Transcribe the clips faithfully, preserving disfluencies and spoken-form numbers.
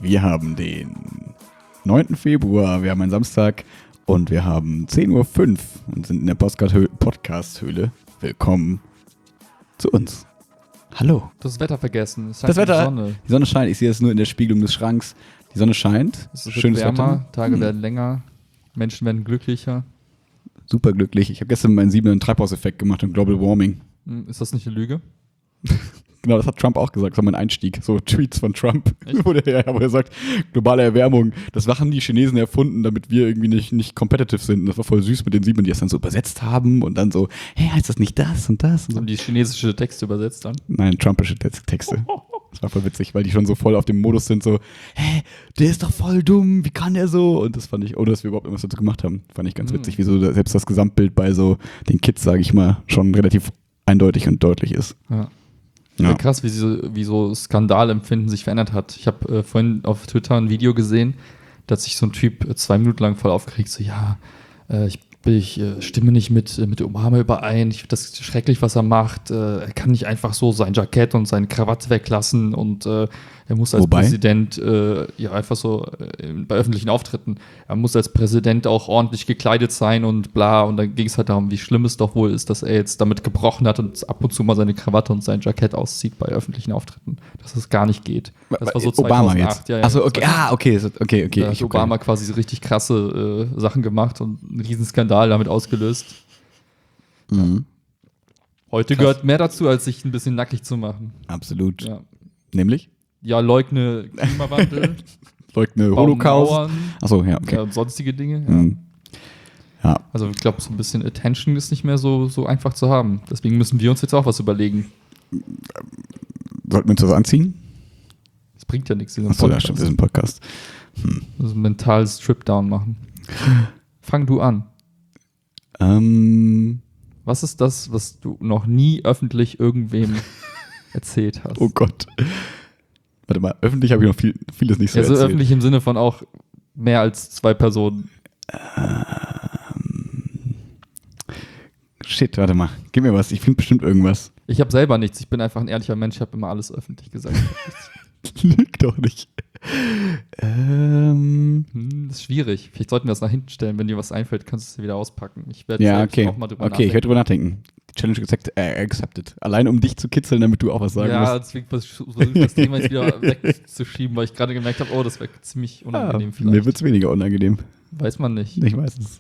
Wir haben den neunten Februar, wir haben einen Samstag und wir haben zehn Uhr fünf und sind in der Podcast-Höhle. Willkommen zu uns. Hallo. Das Wetter vergessen. Es das Wetter, die Sonne. Die Sonne scheint, ich sehe es nur in der Spiegelung des Schranks. Die Sonne scheint, es wird schönes wärmer, Wetter. Tage hm. werden länger, Menschen werden glücklicher. Super glücklich. Ich habe gestern meinen siebenden Treibhauseffekt gemacht und Global Warming. Ist das nicht eine Lüge? Genau, das hat Trump auch gesagt, das war mein Einstieg. So Tweets von Trump, wo, der, ja, wo er sagt, globale Erwärmung, das haben die Chinesen erfunden, damit wir irgendwie nicht, nicht competitive sind. Und das war voll süß mit den Sieben, die es dann so übersetzt haben und dann so, hey, heißt das nicht das und das? Und so. Haben die chinesische Texte übersetzt dann? Nein, trumpische Texte. Das war voll witzig, weil die schon so voll auf dem Modus sind, so, hä, der ist doch voll dumm, wie kann der so? Und das fand ich, ohne dass wir überhaupt irgendwas dazu gemacht haben, fand ich ganz mhm. witzig, wie so selbst das Gesamtbild bei so den Kids, sage ich mal, schon relativ eindeutig und deutlich ist. Ja. Ja. Ja, krass, wie so, wie so Skandalempfinden sich verändert hat. Ich habe äh, vorhin auf Twitter ein Video gesehen, da hat sich so ein Typ äh, zwei Minuten lang voll aufgeregt, so, ja, äh, ich, ich äh, stimme nicht mit, äh, mit Obama überein, ich finde das schrecklich, was er macht, äh, er kann nicht einfach so sein Jackett und seine Krawatte weglassen und äh, er muss als Wobei? Präsident, äh, ja, einfach so äh, bei öffentlichen Auftritten, er muss als Präsident auch ordentlich gekleidet sein und bla. Und dann ging es halt darum, wie schlimm es doch wohl ist, dass er jetzt damit gebrochen hat und ab und zu mal seine Krawatte und sein Jackett auszieht bei öffentlichen Auftritten. Dass es gar nicht geht. Das war so Obama zweitausendacht. jetzt? Ja, ja, Achso, okay, ah, okay, okay, okay. Da hat Obama quasi so richtig krasse äh, Sachen gemacht und einen riesen Skandal damit ausgelöst. Mhm. Heute Krass. Gehört mehr dazu, als sich ein bisschen nackig zu machen. Absolut. Ja, Nämlich? ja leugne Klimawandel. Leugne Holocaust. Achso, ja, okay. Ja, und sonstige Dinge. Ja. Mhm. Ja. Also ich glaube, so ein bisschen Attention ist nicht mehr so, so einfach zu haben. Deswegen müssen wir uns jetzt auch was überlegen. Sollten wir uns das anziehen? Das bringt ja nichts. Achso, ja, stimmt, das ist ein Podcast. Hm. Also ein mentales Strip-Down machen. Fang du an. Ähm. Was ist das, was du noch nie öffentlich irgendwem erzählt hast? Oh Gott. Warte mal, öffentlich habe ich noch viel, vieles nicht so ja, so erzählt. öffentlich im Sinne von auch mehr als zwei Personen. Ähm, shit, warte mal. Gib mir was. Ich finde bestimmt irgendwas. Ich habe selber nichts. Ich bin einfach ein ehrlicher Mensch. Ich habe immer alles öffentlich gesagt. Lüg doch nicht. ähm, hm, das ist schwierig. Vielleicht sollten wir das nach hinten stellen. Wenn dir was einfällt, kannst du es wieder auspacken. Ich werde ja, okay. auch mal drüber okay, nachdenken. ich werde drüber nachdenken. Die Challenge accept, äh, accepted. Allein um dich zu kitzeln, damit du auch was sagen ja, musst. Ja, deswegen versuche ich das Thema jetzt wieder wegzuschieben, weil ich gerade gemerkt habe, oh, das wäre ziemlich unangenehm ja, vielleicht. Mir wird es weniger unangenehm. Weiß man nicht. Ich weiß es.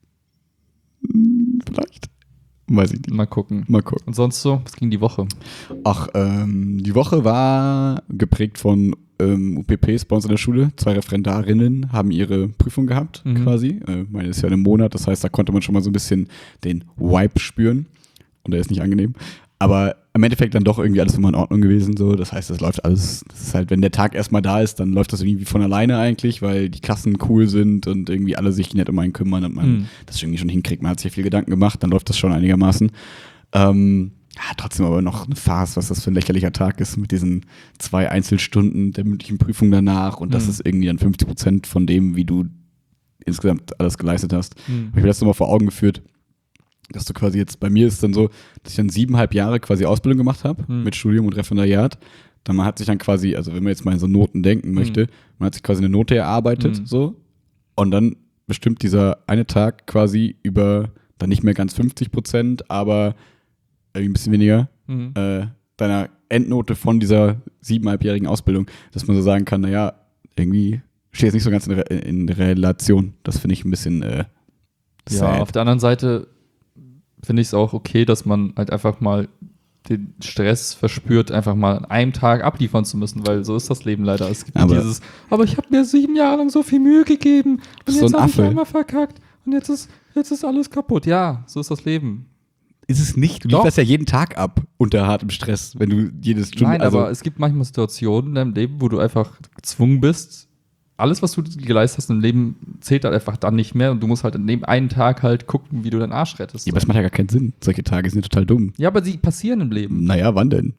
Hm, vielleicht. Weiß ich nicht. Mal gucken. Mal gucken. Und sonst so? Was ging die Woche? Ach, ähm, die Woche war geprägt von ähm, U P Ps bei uns in der Schule. Zwei Referendarinnen haben ihre Prüfung gehabt, mhm. quasi. Äh, meine ist ja in einem Monat, das heißt, da konnte man schon mal so ein bisschen den Vibe spüren. Und der ist nicht angenehm. Aber im Endeffekt dann doch irgendwie alles immer in Ordnung gewesen. So. Das heißt, das läuft alles, das ist halt, wenn der Tag erstmal da ist, dann läuft das irgendwie von alleine eigentlich, weil die Klassen cool sind und irgendwie alle sich nett um einen kümmern und man mhm. das irgendwie schon hinkriegt. Man hat sich viel Gedanken gemacht, dann läuft das schon einigermaßen. Ähm, ja, trotzdem aber noch eine Farce, was das für ein lächerlicher Tag ist mit diesen zwei Einzelstunden der mündlichen Prüfung danach und mhm. das ist irgendwie dann fünfzig Prozent von dem, wie du insgesamt alles geleistet hast. Mhm. Hab ich mir das nochmal vor Augen geführt, dass du quasi jetzt, bei mir ist es dann so, dass ich dann siebeneinhalb Jahre quasi Ausbildung gemacht habe mhm. mit Studium und Referendariat. Dann man hat sich dann quasi, also wenn man jetzt mal in so Noten denken möchte, mhm. man hat sich quasi eine Note erarbeitet, mhm. so, und dann bestimmt dieser eine Tag quasi über dann nicht mehr ganz fünfzig Prozent, aber irgendwie ein bisschen weniger, mhm. äh, deiner Endnote von dieser siebeneinhalbjährigen Ausbildung, dass man so sagen kann, naja, irgendwie steht es nicht so ganz in, Re- in Relation. Das finde ich ein bisschen äh, sad. Ja, auf der anderen Seite finde ich es auch okay, dass man halt einfach mal den Stress verspürt, einfach mal an einem Tag abliefern zu müssen, weil so ist das Leben leider. Es gibt aber dieses, aber ich habe mir sieben Jahre lang so viel Mühe gegeben und so jetzt habe ich Affe. einmal verkackt und jetzt ist, jetzt ist alles kaputt. Ja, so ist das Leben. Ist es nicht? Du Doch. lieferst ja jeden Tag ab unter hartem Stress, wenn du jedes Stunde... Nein, also aber es gibt manchmal Situationen in deinem Leben, wo du einfach gezwungen bist, alles, was du geleistet hast im Leben, zählt halt einfach dann nicht mehr und du musst halt an dem einen Tag halt gucken, wie du deinen Arsch rettest. Ja, aber das macht ja gar keinen Sinn. Solche Tage sind ja total dumm. Ja, aber sie passieren im Leben. Naja, wann denn?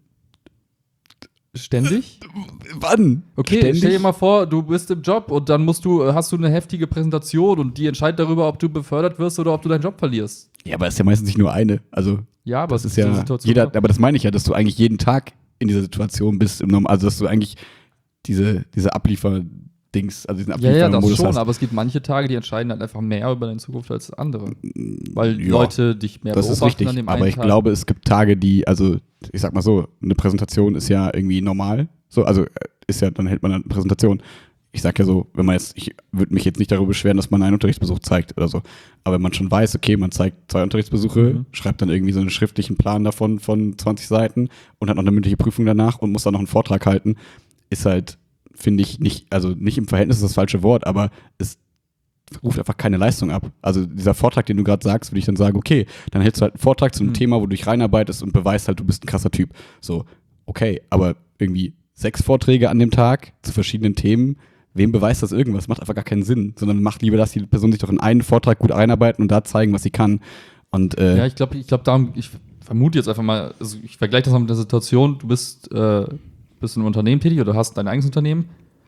Ständig? Wann? Okay, Ständig? stell dir mal vor, du bist im Job und dann musst du, hast du eine heftige Präsentation und die entscheidet darüber, ob du befördert wirst oder ob du deinen Job verlierst. Ja, aber es ist ja meistens nicht nur eine. Also, Ja, aber das ist so ja Situation jeder, auch. aber das meine ich ja, dass du eigentlich jeden Tag in dieser Situation bist. Im Norm- also, dass du eigentlich diese, diese Abliefer-Dings, also diesen Ja, ja, das Abliefer-Modus schon, hast. aber es gibt manche Tage, die entscheiden halt einfach mehr über deine Zukunft als andere. Weil Ja, Leute dich mehr Das ist beobachten richtig, an dem aber einen ich Tag. glaube, es gibt Tage, die, also ich sag mal so, eine Präsentation ist ja irgendwie normal, so, also äh, ist ja, dann hält man eine Präsentation. Ich sag ja so, wenn man jetzt, ich würde mich jetzt nicht darüber beschweren, dass man einen Unterrichtsbesuch zeigt oder so, aber wenn man schon weiß, okay, man zeigt zwei Unterrichtsbesuche, Mhm. schreibt dann irgendwie so einen schriftlichen Plan davon von zwanzig Seiten und hat noch eine mündliche Prüfung danach und muss dann noch einen Vortrag halten, ist halt, finde ich, nicht, also nicht im Verhältnis ist das falsche Wort, aber es ruft einfach keine Leistung ab. Also dieser Vortrag, den du gerade sagst, würde ich dann sagen, okay, dann hältst du halt einen Vortrag zu einem Mhm. Thema, wo du dich reinarbeitest und beweist halt, du bist ein krasser Typ. So, okay, aber irgendwie sechs Vorträge an dem Tag zu verschiedenen Themen, wem beweist das irgendwas? Macht einfach gar keinen Sinn, sondern macht lieber, dass die Person sich doch in einen Vortrag gut einarbeiten und da zeigen, was sie kann. Und äh, Ja, ich glaube, ich glaube, darum, ich vermute jetzt einfach mal, also ich vergleiche das mal mit der Situation, du bist, äh, bist in einem Unternehmen tätig oder hast dein eigenes Unternehmen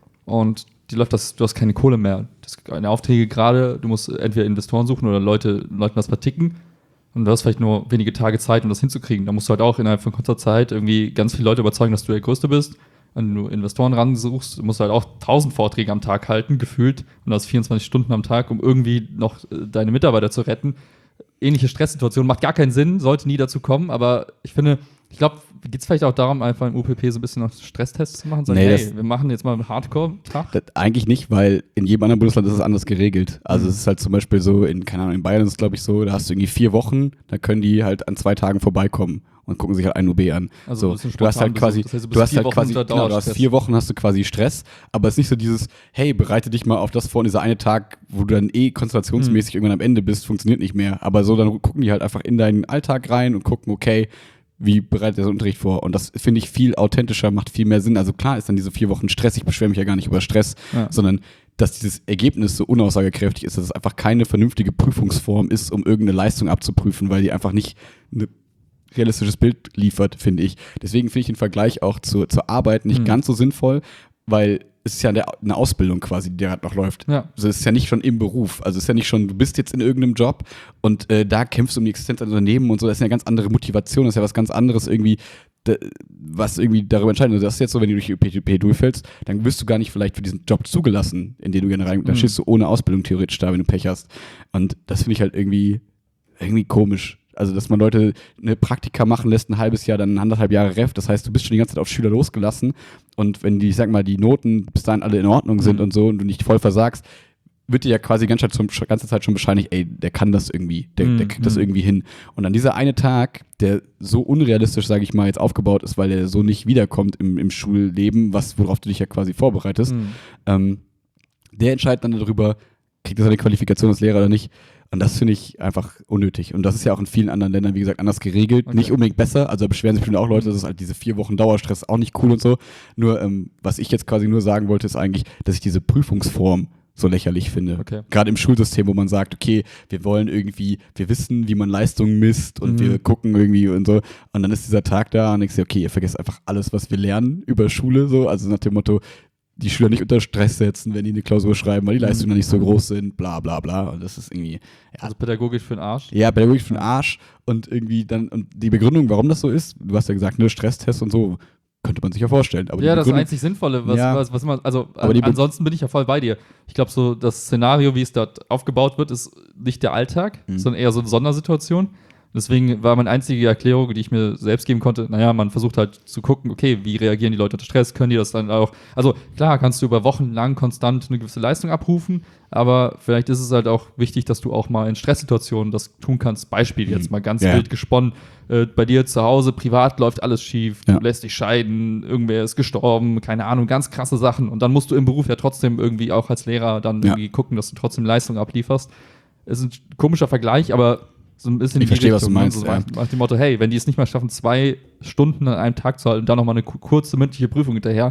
und die läuft das, du hast keine Kohle mehr. Das keine Aufträge gerade, du musst entweder Investoren suchen oder Leute, Leuten das verticken. Und du hast vielleicht nur wenige Tage Zeit, um das hinzukriegen. Da musst du halt auch innerhalb von kurzer Zeit irgendwie ganz viele Leute überzeugen, dass du der Größte bist. Wenn du Investoren ransuchst, musst du halt auch tausend Vorträge am Tag halten, gefühlt. Und das vierundzwanzig Stunden am Tag, um irgendwie noch äh, deine Mitarbeiter zu retten. Ähnliche Stresssituation, macht gar keinen Sinn, sollte nie dazu kommen. Aber ich finde, ich glaube, geht es vielleicht auch darum, einfach im U P P so ein bisschen noch Stresstests zu machen? Sagen, Nee, hey, das- wir machen jetzt mal einen Hardcore-Tag. Das, eigentlich nicht, weil in jedem anderen Bundesland ist es anders geregelt. Also Mhm. es ist halt zum Beispiel so, in, keine Ahnung, in Bayern ist es glaube ich so, da hast du irgendwie vier Wochen, da können die halt an zwei Tagen vorbeikommen und gucken sich halt ein U B an. Also ein so, bisschen du hast halt spontan quasi, besucht. Das heißt, du bist du hast vier halt Wochen quasi, unter genau, du hast Dauerstress. vier Wochen hast du quasi Stress, aber es ist nicht so dieses, hey, bereite dich mal auf das vor, und dieser eine Tag, wo du dann eh konzentrationsmäßig Mhm. irgendwann am Ende bist, funktioniert nicht mehr. Aber so, dann gucken die halt einfach in deinen Alltag rein und gucken, okay, wie bereitet der so Unterricht vor? Und das finde ich viel authentischer, macht viel mehr Sinn. Also klar ist dann diese vier Wochen Stress, ich beschwere mich ja gar nicht über Stress, Ja. sondern dass dieses Ergebnis so unaussagekräftig ist, dass es einfach keine vernünftige Prüfungsform ist, um irgendeine Leistung abzuprüfen, weil die einfach nicht ein realistisches Bild liefert, finde ich. Deswegen finde ich den Vergleich auch zur, zur Arbeit nicht Mhm. ganz so sinnvoll, weil es ist ja eine, eine Ausbildung quasi, die gerade noch läuft. Ja. Also es ist ja nicht schon im Beruf. Also es ist ja nicht schon, du bist jetzt in irgendeinem Job und äh, da kämpfst du um die Existenz eines Unternehmens und so. Das ist ja eine ganz andere Motivation, das ist ja was ganz anderes irgendwie, de, was irgendwie darüber entscheidet. Also das ist jetzt so, wenn du durch die U P P P durchfällst, dann wirst du gar nicht vielleicht für diesen Job zugelassen, in den du gerne rein, dann Mhm. stehst du ohne Ausbildung theoretisch da, wenn du Pech hast. Und das finde ich halt irgendwie, irgendwie komisch. Also, dass man Leute eine Praktika machen lässt, ein halbes Jahr, dann anderthalb Jahre Ref. Das heißt, du bist schon die ganze Zeit auf Schüler losgelassen. Und wenn die, ich sag mal, die Noten bis dahin alle in Ordnung sind Mhm. und so und du nicht voll versagst, wird dir ja quasi die ganze Zeit, schon, ganze Zeit schon bescheinigt, ey, der kann das irgendwie, der, Mhm. der kriegt das irgendwie hin. Und dann dieser eine Tag, der so unrealistisch, sage ich mal, jetzt aufgebaut ist, weil der so nicht wiederkommt im, im Schulleben, was, worauf du dich ja quasi vorbereitest, Mhm. ähm, der entscheidet dann darüber, kriegt er seine Qualifikation als Lehrer oder nicht. Und das finde ich einfach unnötig. Und das ist ja auch in vielen anderen Ländern, wie gesagt, anders geregelt. Okay. Nicht unbedingt besser. Also da beschweren sich bestimmt auch Leute, das ist halt diese vier Wochen Dauerstress auch nicht cool und so. Nur, ähm, was ich jetzt quasi nur sagen wollte, ist eigentlich, dass ich diese Prüfungsform so lächerlich finde. Okay. Gerade im Schulsystem, wo man sagt, okay, wir wollen irgendwie, wir wissen, wie man Leistungen misst und Mhm. wir gucken irgendwie und so. Und dann ist dieser Tag da und ich sehe, okay, ihr vergesst einfach alles, was wir lernen über Schule, so. Also nach dem Motto, die Schüler nicht unter Stress setzen, wenn die eine Klausur schreiben, weil die Leistungen noch nicht so groß sind, bla bla bla. Und das ist irgendwie, ja, Also pädagogisch für den Arsch. ja, pädagogisch für den Arsch. Und irgendwie dann, und die Begründung, warum das so ist, du hast ja gesagt, ne, Stresstest und so, könnte man sich ja vorstellen. Aber die Ja, das Begründung- einzig Sinnvolle, was, Ja. was, was man, also Aber die Be- ansonsten bin ich ja voll bei dir. Ich glaube, so das Szenario, wie es dort aufgebaut wird, ist nicht der Alltag, Mhm. sondern eher so eine Sondersituation. Deswegen war meine einzige Erklärung, die ich mir selbst geben konnte, naja, man versucht halt zu gucken, okay, wie reagieren die Leute unter Stress, können die das dann auch, also klar, kannst du über Wochen lang konstant eine gewisse Leistung abrufen, aber vielleicht ist es halt auch wichtig, dass du auch mal in Stresssituationen das tun kannst. Beispiel jetzt mal ganz Ja. wild gesponnen, äh, bei dir zu Hause, privat läuft alles schief, Ja. du lässt dich scheiden, irgendwer ist gestorben, keine Ahnung, ganz krasse Sachen und dann musst du im Beruf ja trotzdem irgendwie auch als Lehrer dann Ja. irgendwie gucken, dass du trotzdem Leistung ablieferst. Ist ein komischer Vergleich, aber so ein bisschen Ich in die verstehe, was du Richtung, ne? meinst, So ja. nach, nach dem Motto, hey, wenn die es nicht mal schaffen, zwei Stunden an einem Tag zu halten und dann nochmal eine ku- kurze mündliche Prüfung hinterher,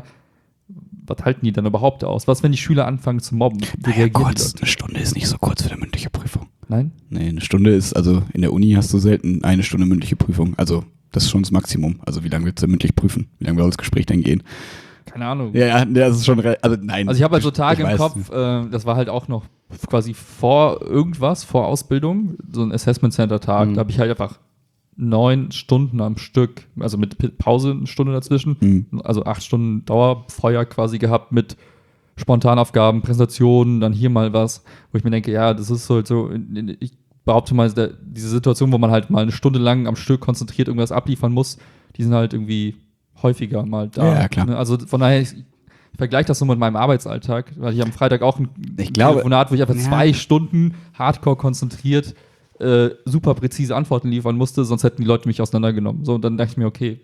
was halten die dann überhaupt aus? Was, wenn die Schüler anfangen zu mobben? Wie Naja, reagieren die kurz, Leute? eine Stunde ist nicht so kurz für eine mündliche Prüfung. Nein? Nee, eine Stunde ist, also in der Uni hast du selten eine Stunde mündliche Prüfung. Also das ist schon das Maximum. Also wie lange willst du mündlich prüfen? Wie lange soll das Gespräch denn gehen? Keine Ahnung. Ja, ja, das ist schon, re- also nein. Also ich habe halt so Tage ich im weiß. Kopf, äh, das war halt auch noch quasi vor irgendwas, vor Ausbildung, so ein Assessment Center Tag, Mhm. da habe ich halt einfach neun Stunden am Stück, also mit Pause eine Stunde dazwischen, mhm. also acht Stunden Dauerfeuer quasi gehabt mit Spontanaufgaben, Präsentationen, dann hier mal was, wo ich mir denke, ja, das ist halt so, ich behaupte mal, der, diese Situation, wo man halt mal eine Stunde lang am Stück konzentriert irgendwas abliefern muss, die sind halt irgendwie häufiger mal da. Ja, klar. Ne? Also von daher, ich, ich vergleiche das so mit meinem Arbeitsalltag, weil ich am Freitag auch ein ich glaube, Telefonat, wo ich einfach ja. zwei Stunden hardcore konzentriert äh, super präzise Antworten liefern musste, sonst hätten die Leute mich auseinandergenommen. So, und dann dachte ich mir, okay.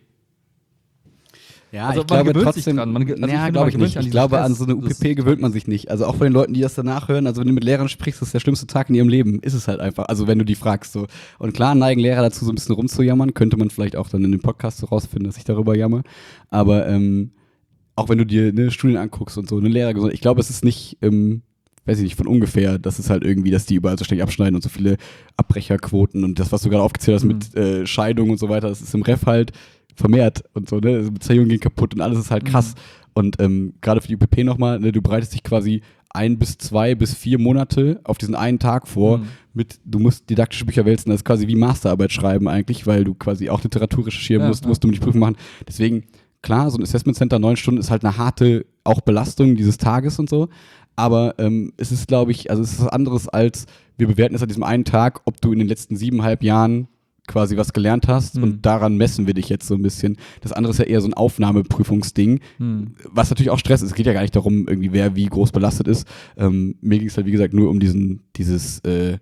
Ja, also ich man glaube gewöhnt trotzdem, sich dran. Man, also ja, ich glaube ich nicht. An ich glaube, Stress, an so eine U P P gewöhnt man sich nicht. Also auch von den Leuten, die das danach hören, also wenn du mit Lehrern sprichst, das ist der schlimmste Tag in ihrem Leben. Ist es halt einfach. Also wenn du die fragst so. Und klar neigen Lehrer dazu, so ein bisschen rumzujammern. Könnte man vielleicht auch dann in dem Podcast so rausfinden, dass ich darüber jammer. Aber ähm, auch wenn du dir ne, Studien anguckst und so, eine Lehrer, ich glaube, es ist nicht, ähm, weiß ich nicht, von ungefähr, dass es halt irgendwie, dass die überall so ständig abschneiden und so viele Abbrecherquoten und das, was du gerade aufgezählt hast mhm. mit äh, Scheidung und so weiter, das ist im Ref halt vermehrt und so, ne, also Beziehungen gehen kaputt und alles ist halt krass. Mhm. Und ähm, gerade für die U P P nochmal, ne, du bereitest dich quasi ein bis zwei bis vier Monate auf diesen einen Tag vor, mhm. mit, du musst didaktische Bücher wälzen, das ist quasi wie Masterarbeit schreiben eigentlich, weil du quasi auch Literatur recherchieren ja, musst, ja. musst du mit die Prüfung machen. Deswegen, klar, so ein Assessment Center, neun Stunden ist halt eine harte auch Belastung dieses Tages und so, aber ähm, es ist, glaube ich, also es ist was anderes als, wir bewerten es an diesem einen Tag, ob du in den letzten siebeneinhalb Jahren quasi was gelernt hast mhm. und daran messen wir dich jetzt so ein bisschen. Das andere ist ja eher so ein Aufnahmeprüfungsding, mhm. was natürlich auch Stress ist. Es geht ja gar nicht darum, irgendwie wer wie groß belastet ist. Ähm, mir ging es halt, wie gesagt, nur um diesen, dieses, äh,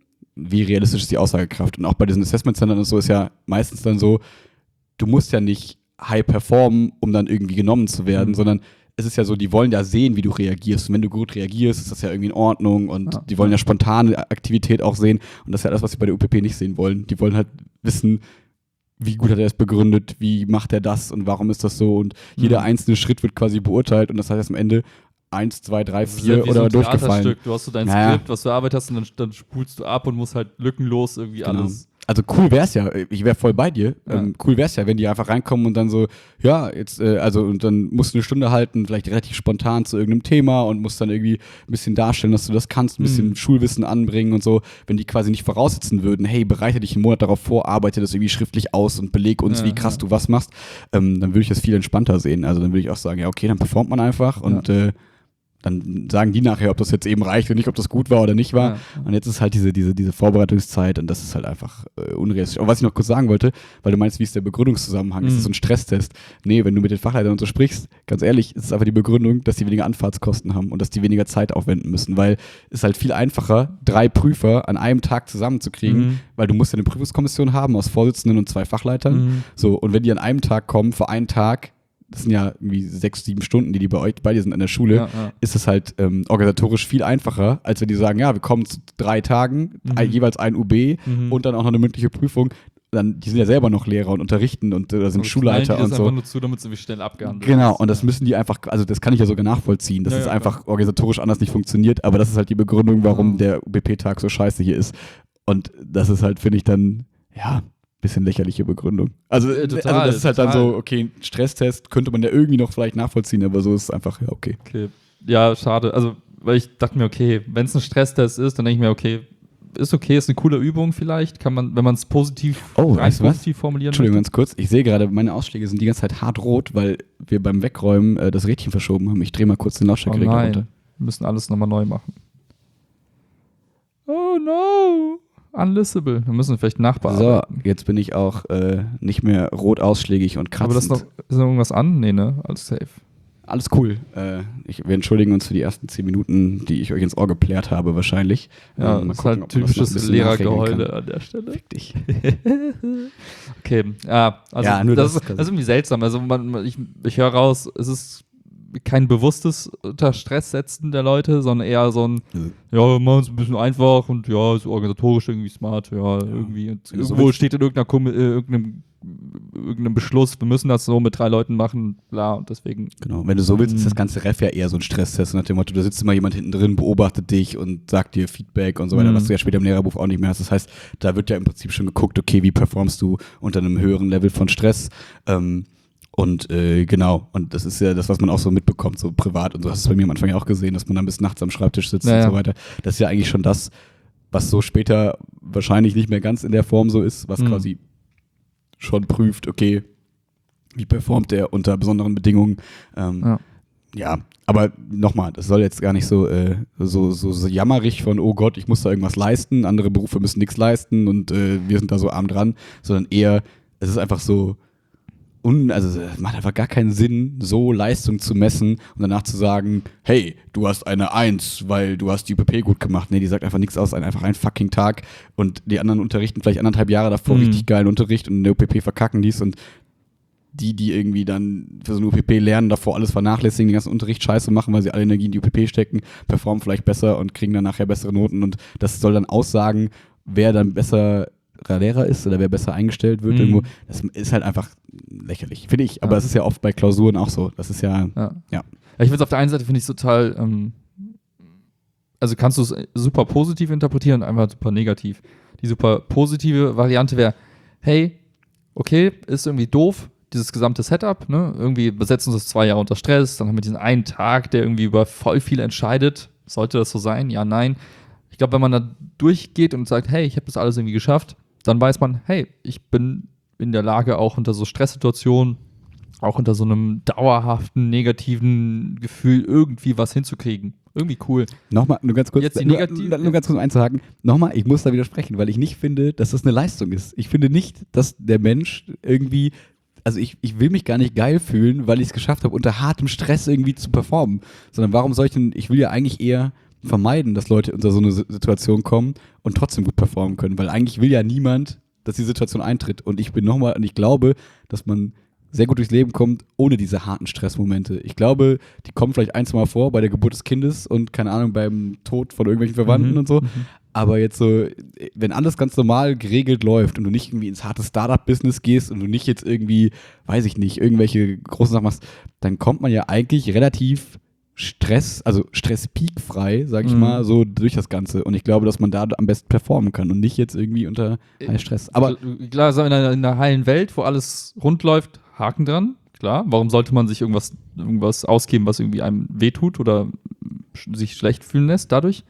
wie realistisch ist die Aussagekraft. Und auch bei diesen Assessment-Centern und so ist ja meistens dann so, du musst ja nicht high performen, um dann irgendwie genommen zu werden, mhm. sondern es ist ja so, die wollen ja sehen, wie du reagierst. Und wenn du gut reagierst, ist das ja irgendwie in Ordnung. Und ja. die wollen ja spontane Aktivität auch sehen. Und das ist ja das, was sie bei der U P P nicht sehen wollen. Die wollen halt wissen, wie gut hat er es begründet, wie macht er das und warum ist das so. Und mhm. jeder einzelne Schritt wird quasi beurteilt. Und das heißt am Ende eins, zwei, drei, vier oder so ein durchgefallen. Du hast so dein naja. Skript, was du erarbeitet hast und dann, dann spulst du ab und musst halt lückenlos irgendwie genau. alles... Also cool wär's ja, ich wäre voll bei dir. Ja. Ähm, cool wär's ja, wenn die einfach reinkommen und dann so, ja, jetzt, äh, also und dann musst du eine Stunde halten, vielleicht relativ spontan zu irgendeinem Thema und musst dann irgendwie ein bisschen darstellen, dass du das kannst, ein bisschen mhm. Schulwissen anbringen und so. Wenn die quasi nicht voraussetzen würden, hey, bereite dich einen Monat darauf vor, arbeite das irgendwie schriftlich aus und beleg uns, ja, wie krass ja. du was machst, ähm, dann würde ich das viel entspannter sehen. Also dann würde ich auch sagen, ja, okay, dann performt man einfach und ja. äh, dann sagen die nachher, ob das jetzt eben reicht und nicht, ob das gut war oder nicht war. Ja. Und jetzt ist halt diese, diese, diese Vorbereitungszeit und das ist halt einfach äh, unrealistisch. Aber was ich noch kurz sagen wollte, weil du meinst, wie ist der Begründungszusammenhang? Mhm. Ist das so ein Stresstest? Nee, wenn du mit den Fachleitern und so sprichst, ganz ehrlich, ist es einfach die Begründung, dass die weniger Anfahrtskosten haben und dass die weniger Zeit aufwenden müssen, weil es ist halt viel einfacher, drei Prüfer an einem Tag zusammenzukriegen, mhm. weil du musst ja eine Prüfungskommission haben aus Vorsitzenden und zwei Fachleitern. Mhm. So, und wenn die an einem Tag kommen, für einen Tag, das sind ja irgendwie sechs, sieben Stunden, die die bei euch bei dir sind an der Schule, ja, ja. ist es halt ähm, organisatorisch viel einfacher, als wenn die sagen, ja, wir kommen zu drei Tagen, mhm. ein, jeweils ein U B mhm. und dann auch noch eine mündliche Prüfung. Dann, die sind ja selber noch Lehrer und unterrichten und äh, sind Schulleiter und so. Das einfach nur zu, damit sie schnell abgehandelt Genau, und das müssen die einfach, also das kann ich ja sogar nachvollziehen, dass ja, es ja, einfach klar. organisatorisch anders nicht funktioniert, aber das ist halt die Begründung, warum oh. der U B P-Tag so scheiße hier ist. Und das ist halt, finde ich dann, ja, bisschen lächerliche Begründung. Also, äh, total, also das ist halt total. Dann so, okay, ein Stresstest könnte man ja irgendwie noch vielleicht nachvollziehen, aber so ist es einfach, ja, okay. Okay, ja, schade. Also, weil ich dachte mir, okay, wenn es ein Stresstest ist, dann denke ich mir, okay, ist okay, ist eine coole Übung vielleicht, kann man, wenn man es positiv, oh, rein positiv formulieren Entschuldigung, möchte. Ganz kurz, ich sehe gerade, meine Ausschläge sind die ganze Zeit hart rot, weil wir beim Wegräumen äh, das Rädchen verschoben haben. Ich drehe mal kurz den Lautstärkeregler oh nein. runter. Wir müssen alles nochmal neu machen. Oh no! Unlistable. Wir müssen vielleicht nachbearbeiten. So, jetzt bin ich auch äh, nicht mehr rot ausschlägig und kratzend. Aber das ist noch, ist noch irgendwas an? Nee, ne? Alles safe. Alles cool. Äh, ich, wir entschuldigen uns für die ersten zehn Minuten, die ich euch ins Ohr geplärt habe, wahrscheinlich. Ja, ähm, das ist halt typisches Lehrergeheule an der Stelle. Fick dich. Okay, ja, also ja, nur das, das, ist, das ist irgendwie seltsam. Also man, ich, ich höre raus, es ist kein bewusstes unter Stress setzen der Leute, sondern eher so ein, mhm. ja, wir machen es ein bisschen einfach und ja, ist organisatorisch irgendwie smart, ja, ja. irgendwie. Und ja, irgendwo so steht in irgendeiner Kom- äh, irgendeinem, irgendeinem Beschluss, wir müssen das so mit drei Leuten machen, bla, und deswegen. Genau, wenn du so willst, ist das ganze Ref ja eher so ein Stresstest nach dem Motto, da sitzt immer jemand hinten drin, beobachtet dich und sagt dir Feedback und so weiter, mhm. was du ja später im Lehrerberuf auch nicht mehr hast. Das heißt, da wird ja im Prinzip schon geguckt, okay, wie performst du unter einem höheren Level von Stress, ähm, Und äh, genau, und das ist ja das, was man auch so mitbekommt, so privat. Und so hast du es bei mir am Anfang ja auch gesehen, dass man dann bis nachts am Schreibtisch sitzt naja. und so weiter. Das ist ja eigentlich schon das, was so später wahrscheinlich nicht mehr ganz in der Form so ist, was mhm. quasi schon prüft, okay, wie performt er unter besonderen Bedingungen. Ähm, ja. ja, aber nochmal, das soll jetzt gar nicht so, äh, so, so, so jammerig von, oh Gott, ich muss da irgendwas leisten, andere Berufe müssen nichts leisten und äh, wir sind da so arm dran, sondern eher, es ist einfach so, un, also es macht einfach gar keinen Sinn, so Leistung zu messen und danach zu sagen, hey, du hast eine Eins, weil du hast die U P P gut gemacht. Nee, die sagt einfach nichts aus, einfach ein fucking Tag und die anderen unterrichten vielleicht anderthalb Jahre davor mhm. richtig geilen Unterricht und in der U P P verkacken dies und die, die irgendwie dann für so eine U P P lernen, davor alles vernachlässigen, den ganzen Unterricht scheiße machen, weil sie alle Energie in die U P P stecken, performen vielleicht besser und kriegen dann nachher bessere Noten und das soll dann aussagen, wer dann besser Lehrer ist oder wer besser eingestellt wird. Mhm. Irgendwo. Das ist halt einfach lächerlich, finde ich. Aber es ja. ist ja oft bei Klausuren auch so. Das ist ja, ja. ja. Ich finde es auf der einen Seite, finde ich es total, ähm, also kannst du es super positiv interpretieren und einfach super negativ. Die super positive Variante wäre, hey, okay, ist irgendwie doof, dieses gesamte Setup, ne? Irgendwie besetzen uns das zwei Jahre unter Stress, dann haben wir diesen einen Tag, der irgendwie über voll viel entscheidet. Sollte das so sein? Ja, nein. Ich glaube, wenn man da durchgeht und sagt, hey, ich habe das alles irgendwie geschafft, dann weiß man, hey, ich bin in der Lage, auch unter so Stresssituationen, auch unter so einem dauerhaften, negativen Gefühl irgendwie was hinzukriegen. Irgendwie cool. Nochmal, nur ganz kurz, Jetzt die nur, negativ- nur, nur ganz kurz einzuhaken. Nochmal, ich muss da widersprechen, weil ich nicht finde, dass das eine Leistung ist. Ich finde nicht, dass der Mensch irgendwie, also ich, ich will mich gar nicht geil fühlen, weil ich es geschafft habe, unter hartem Stress irgendwie zu performen. Sondern warum soll ich denn, ich will ja eigentlich eher vermeiden, dass Leute unter so eine Situation kommen und trotzdem gut performen können, weil eigentlich will ja niemand, dass die Situation eintritt und ich bin nochmal, und ich glaube, dass man sehr gut durchs Leben kommt, ohne diese harten Stressmomente. Ich glaube, die kommen vielleicht ein, zwei Mal vor bei der Geburt des Kindes und keine Ahnung, beim Tod von irgendwelchen Verwandten mhm. und so, mhm. aber jetzt so, wenn alles ganz normal geregelt läuft und du nicht irgendwie ins harte Startup-Business gehst und du nicht jetzt irgendwie, weiß ich nicht, irgendwelche großen Sachen machst, dann kommt man ja eigentlich relativ Stress, also Stress-Peak-frei, sag ich mhm. mal, so durch das Ganze. Und ich glaube, dass man da am besten performen kann und nicht jetzt irgendwie unter high Stress. Aber klar, in einer, in einer heilen Welt, wo alles rund läuft, Haken dran, klar. Warum sollte man sich irgendwas, irgendwas ausgeben, was irgendwie einem wehtut oder sich schlecht fühlen lässt dadurch?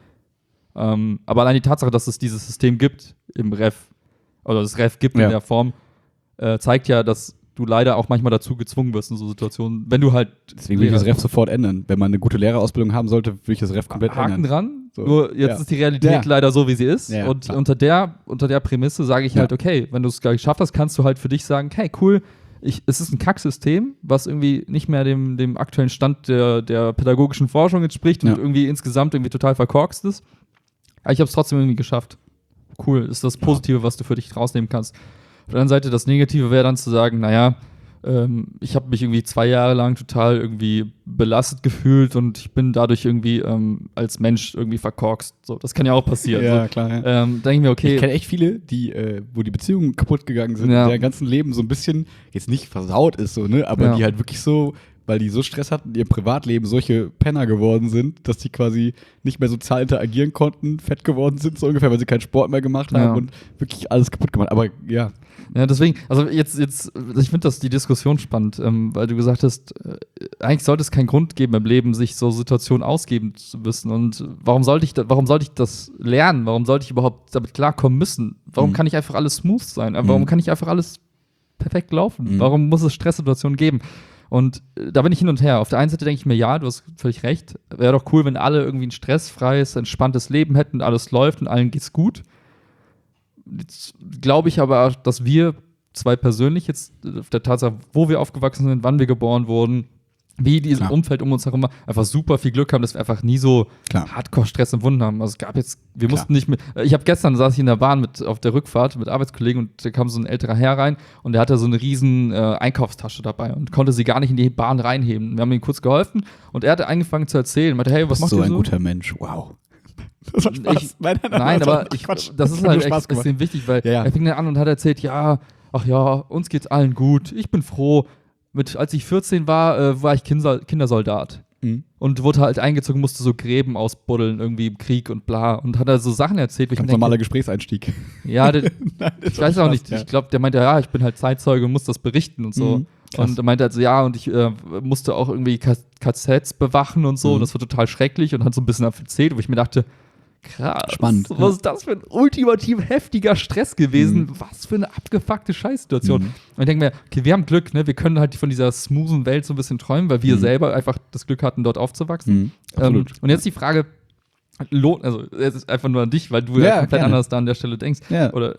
Ähm, aber allein die Tatsache, dass es dieses System gibt im Ref, oder das Ref gibt ja. in der Form, äh, zeigt ja, dass du leider auch manchmal dazu gezwungen wirst in so Situationen, wenn du halt. Deswegen will ich das Ref sofort ändern. Wenn man eine gute Lehrerausbildung haben sollte, würde ich das Ref komplett Haken ändern. dran. So. Nur jetzt ja. ist die Realität ja. leider so, wie sie ist. Ja, und klar. unter der, unter der Prämisse sage ich ja. halt, okay, wenn du es geschafft hast, kannst du halt für dich sagen, hey, cool, ich, es ist ein Kacksystem, was irgendwie nicht mehr dem, dem aktuellen Stand der, der pädagogischen Forschung entspricht ja. und irgendwie insgesamt irgendwie total verkorkst ist. Aber ich habe es trotzdem irgendwie geschafft. Cool, ist das Positive, ja. was du für dich rausnehmen kannst. Auf der anderen Seite, das Negative wäre dann zu sagen, naja, ähm, ich habe mich irgendwie zwei Jahre lang total irgendwie belastet gefühlt und ich bin dadurch irgendwie ähm, als Mensch irgendwie verkorkst. So, das kann ja auch passieren. Ja, so. klar. Ja. Ähm, denke ich mir, okay. Ich kenne echt viele, die, äh, wo die Beziehungen kaputt gegangen sind, ja. in deren ganzen Leben so ein bisschen, jetzt nicht versaut ist, so, ne, aber ja. die halt wirklich so, weil die so Stress hatten, in ihrem Privatleben solche Penner geworden sind, dass die quasi nicht mehr sozial interagieren konnten, fett geworden sind, so ungefähr, weil sie keinen Sport mehr gemacht haben ja. und wirklich alles kaputt gemacht. Aber ja. Ja, deswegen, also jetzt, jetzt, ich finde das die Diskussion spannend, ähm, weil du gesagt hast, äh, eigentlich sollte es keinen Grund geben im Leben, sich so Situationen ausgeben zu müssen. Und warum sollte ich, da, warum sollte ich das lernen? Warum sollte ich überhaupt damit klarkommen müssen? Warum mhm. kann nicht einfach alles smooth sein? Warum mhm. kann nicht einfach alles perfekt laufen? Mhm. Warum muss es Stresssituationen geben? Und äh, da bin ich hin und her. Auf der einen Seite denke ich mir, ja, du hast völlig recht. Wäre doch cool, wenn alle irgendwie ein stressfreies, entspanntes Leben hätten, alles läuft und allen geht's gut. Jetzt glaube ich aber, dass wir zwei persönlich jetzt auf der Tatsache, wo wir aufgewachsen sind, wann wir geboren wurden, wie dieses Klar. Umfeld um uns herum war, einfach super viel Glück haben, dass wir einfach nie so Hardcore-Stress empfunden haben. Also es gab jetzt, wir Klar. mussten nicht mehr, ich habe gestern, saß ich in der Bahn mit, auf der Rückfahrt mit Arbeitskollegen und da kam so ein älterer Herr rein und der hatte so eine riesen äh, Einkaufstasche dabei und konnte sie gar nicht in die Bahn reinheben. Wir haben ihm kurz geholfen und er hatte angefangen zu erzählen, meinte, hey, was macht ihr so? So ein guter Mensch, wow. Das hat Spaß. Ich, nein, nein, nein, nein aber ich, das ist halt extrem wichtig, weil ja, ja. er fing dann an und hat erzählt, ja, ach ja, uns geht's allen gut, ich bin froh. Mit, als ich vierzehn war, äh, war ich Kinder, Kindersoldat. Mhm. Und wurde halt eingezogen, musste so Gräben ausbuddeln, irgendwie im Krieg und bla. Und hat da so Sachen erzählt. Ganz denke, normaler Gesprächseinstieg. Ja, der, Nein, ich weiß auch nicht. Ja. Ich glaube, der meinte, ja, ich bin halt Zeitzeuge und muss das berichten und so. Mhm, und er meinte halt so, ja, und ich äh, musste auch irgendwie K Z bewachen und so. Mhm. Und das war total schrecklich und hat so ein bisschen erzählt, wo ich mir dachte, krass. Spannend. Was ja. ist das für ein ultimativ heftiger Stress gewesen? Mhm. Was für eine abgefuckte Scheißsituation. Mhm. Und ich denke mir, okay, wir haben Glück, ne? Wir können halt von dieser smoothen Welt so ein bisschen träumen, weil wir mhm. selber einfach das Glück hatten, dort aufzuwachsen. Mhm. Absolut. Ähm, und jetzt die Frage, lohnt, also es ist einfach nur an dich, weil du ja, ja komplett gerne. anders da an der Stelle denkst. Ja. Oder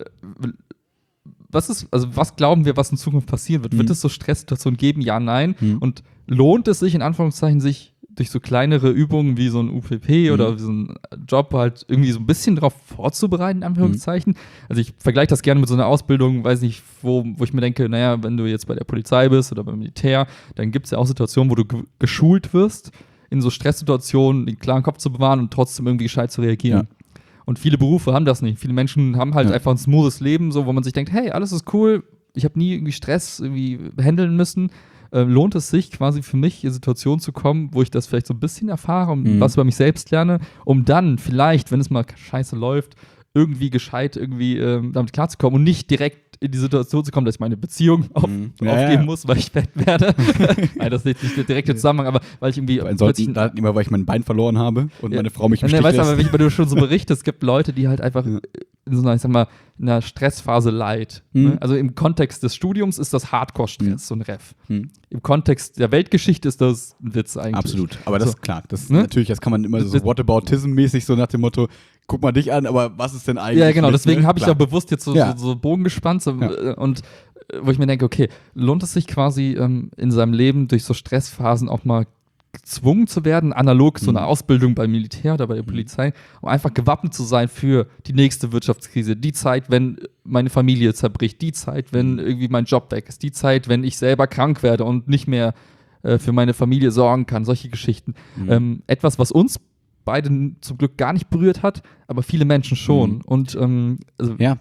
was ist, also was glauben wir, was in Zukunft passieren wird? Mhm. Wird es so Stresssituationen geben? Ja, nein. Mhm. Und lohnt es sich, in Anführungszeichen, sich durch so kleinere Übungen wie so ein U P P mhm. oder wie so ein Job halt irgendwie so ein bisschen darauf vorzubereiten, in Anführungszeichen? Mhm. Also ich vergleiche das gerne mit so einer Ausbildung, weiß nicht, wo, wo ich mir denke, naja, wenn du jetzt bei der Polizei bist oder beim Militär, dann gibt es ja auch Situationen, wo du ge- geschult wirst, in so Stresssituationen den klaren Kopf zu bewahren und trotzdem irgendwie gescheit zu reagieren. Ja. Und viele Berufe haben das nicht. Viele Menschen haben halt ja. einfach ein smoothes Leben, so, wo man sich denkt, hey, alles ist cool, ich habe nie irgendwie Stress irgendwie handeln müssen. Äh, lohnt es sich quasi für mich, in Situationen zu kommen, wo ich das vielleicht so ein bisschen erfahre und mhm. was über mich selbst lerne, um dann vielleicht, wenn es mal scheiße läuft, irgendwie gescheit irgendwie ähm, damit klarzukommen und nicht direkt in die Situation zu kommen, dass ich meine Beziehung auf, mhm. ja, aufgeben ja. muss, weil ich fett werde. Nein, das ist nicht der direkte Zusammenhang, aber weil ich irgendwie... Ansonsten da immer, weil ich mein Bein verloren habe und ja. meine Frau mich im ja, Stich weißt lässt. Aber wenn, ich, wenn du schon so berichtest, es gibt Leute, die halt einfach ja. in so einer, ich sag mal, in einer Stressphase leid. Mhm. Ne? Also im Kontext des Studiums ist das Hardcore-Stress, mhm. so ein Ref. Mhm. Im Kontext der Weltgeschichte ist das ein Witz eigentlich. Absolut, aber das so. ist klar. Das ne? Natürlich, das kann man immer so Whataboutism-mäßig so nach dem Motto, guck mal dich an, aber was ist denn eigentlich? Ja, genau, deswegen ne? habe ich ja bewusst jetzt so, ja. so, so Bogen gespannt so, ja. und wo ich mir denke, okay, lohnt es sich quasi ähm, in seinem Leben durch so Stressphasen auch mal gezwungen zu werden, analog so eine mhm. Ausbildung beim Militär oder bei der Polizei, um einfach gewappnet zu sein für die nächste Wirtschaftskrise, die Zeit, wenn meine Familie zerbricht, die Zeit, wenn irgendwie mein Job weg ist, die Zeit, wenn ich selber krank werde und nicht mehr äh, für meine Familie sorgen kann, solche Geschichten. Mhm. Ähm, etwas, was uns beide zum Glück gar nicht berührt hat, aber viele Menschen schon. Mhm. Und ähm, also, ja.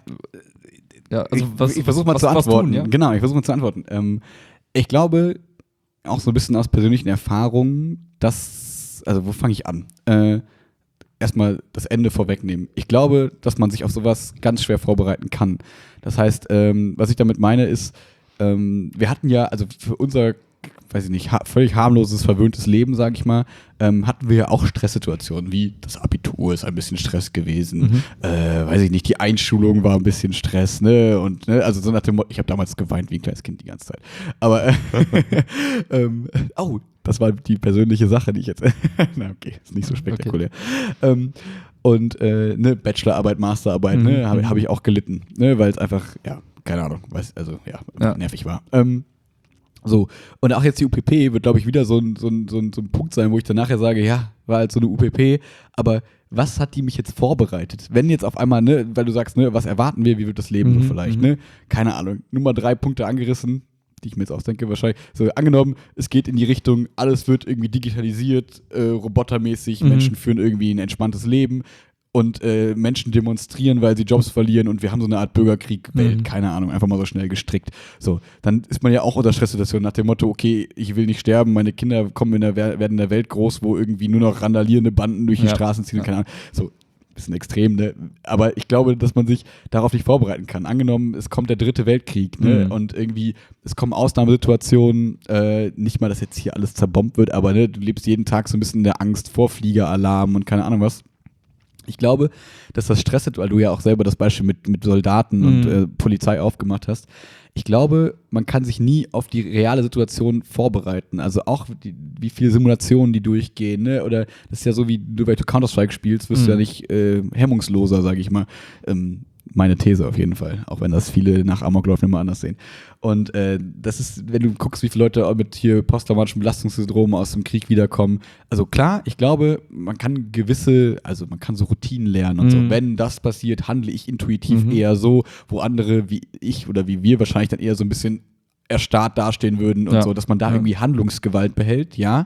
ja, also was, ich ich versuche mal was, zu was antworten. Tun, ja? Genau, ich versuche mal zu antworten. Ähm, ich glaube, auch so ein bisschen aus persönlichen Erfahrungen, dass, also wo fange ich an? Äh, erstmal das Ende vorwegnehmen. Ich glaube, dass man sich auf sowas ganz schwer vorbereiten kann. Das heißt, ähm, was ich damit meine ist, ähm, wir hatten ja, also für unser, weiß ich nicht, ha- völlig harmloses, verwöhntes Leben, sage ich mal, ähm, hatten wir ja auch Stresssituationen, wie das Abitur ist ein bisschen Stress gewesen, mhm. äh, weiß ich nicht, die Einschulung war ein bisschen Stress, ne, und, ne, also so nach dem Motto, ich habe damals geweint wie ein kleines Kind die ganze Zeit, aber, äh, ähm, oh, das war die persönliche Sache, die ich jetzt, na okay, ist nicht so spektakulär, okay. ähm, und, äh, ne, Bachelorarbeit, Masterarbeit, mhm. ne, habe hab ich auch gelitten, ne, weil es einfach, ja, keine Ahnung, weiß, also, ja, ja. nervig war, ähm, so, und auch jetzt die U P P wird, glaube ich, wieder so ein, so, ein, so, ein, so ein Punkt sein, wo ich dann nachher sage, ja, war halt so eine U P P, aber was hat die mich jetzt vorbereitet? Wenn jetzt auf einmal, ne, weil du sagst, ne, was erwarten wir, wie wird das Leben Mhm, so vielleicht, mhm. ne? Keine Ahnung, nur mal drei Punkte angerissen, die ich mir jetzt ausdenke wahrscheinlich. So, angenommen, es geht in die Richtung, alles wird irgendwie digitalisiert, äh, robotermäßig, Mhm. Menschen führen irgendwie ein entspanntes Leben. Und äh, Menschen demonstrieren, weil sie Jobs verlieren und wir haben so eine Art Bürgerkrieg-Welt, Mhm. keine Ahnung, einfach mal so schnell gestrickt. So, dann ist man ja auch unter Stresssituationen nach dem Motto, okay, ich will nicht sterben, meine Kinder kommen in der, werden in der Welt groß, wo irgendwie nur noch randalierende Banden durch die Ja. Straßen ziehen, Ja. keine Ahnung. So, bisschen extrem, ne? Aber ich glaube, dass man sich darauf nicht vorbereiten kann. Angenommen, es kommt der dritte Weltkrieg, ne? Mhm. Und irgendwie, es kommen Ausnahmesituationen, äh, nicht mal, dass jetzt hier alles zerbombt wird, aber ne, du lebst jeden Tag so ein bisschen in der Angst vor Fliegeralarm und keine Ahnung was. Ich glaube, dass das Stress, weil du ja auch selber das Beispiel mit, mit Soldaten Mhm. und äh, Polizei aufgemacht hast, ich glaube, man kann sich nie auf die reale Situation vorbereiten. Also auch die, wie viele Simulationen die durchgehen, ne? Oder das ist ja so, wie du, wenn du Counter-Strike spielst, wirst Mhm. du ja nicht äh, hemmungsloser, sage ich mal. Ähm, meine These auf jeden Fall, auch wenn das viele nach Amoklauf immer anders sehen. Und äh, das ist, wenn du guckst, wie viele Leute mit hier posttraumatischen Belastungssyndrom aus dem Krieg wiederkommen. Also klar, ich glaube, man kann gewisse, also man kann so Routinen lernen und Mhm. so. Wenn das passiert, handle ich intuitiv Mhm. eher so, wo andere wie ich oder wie wir wahrscheinlich dann eher so ein bisschen erstarrt dastehen würden und Ja. so, dass man da Ja. irgendwie Handlungsgewalt behält, ja.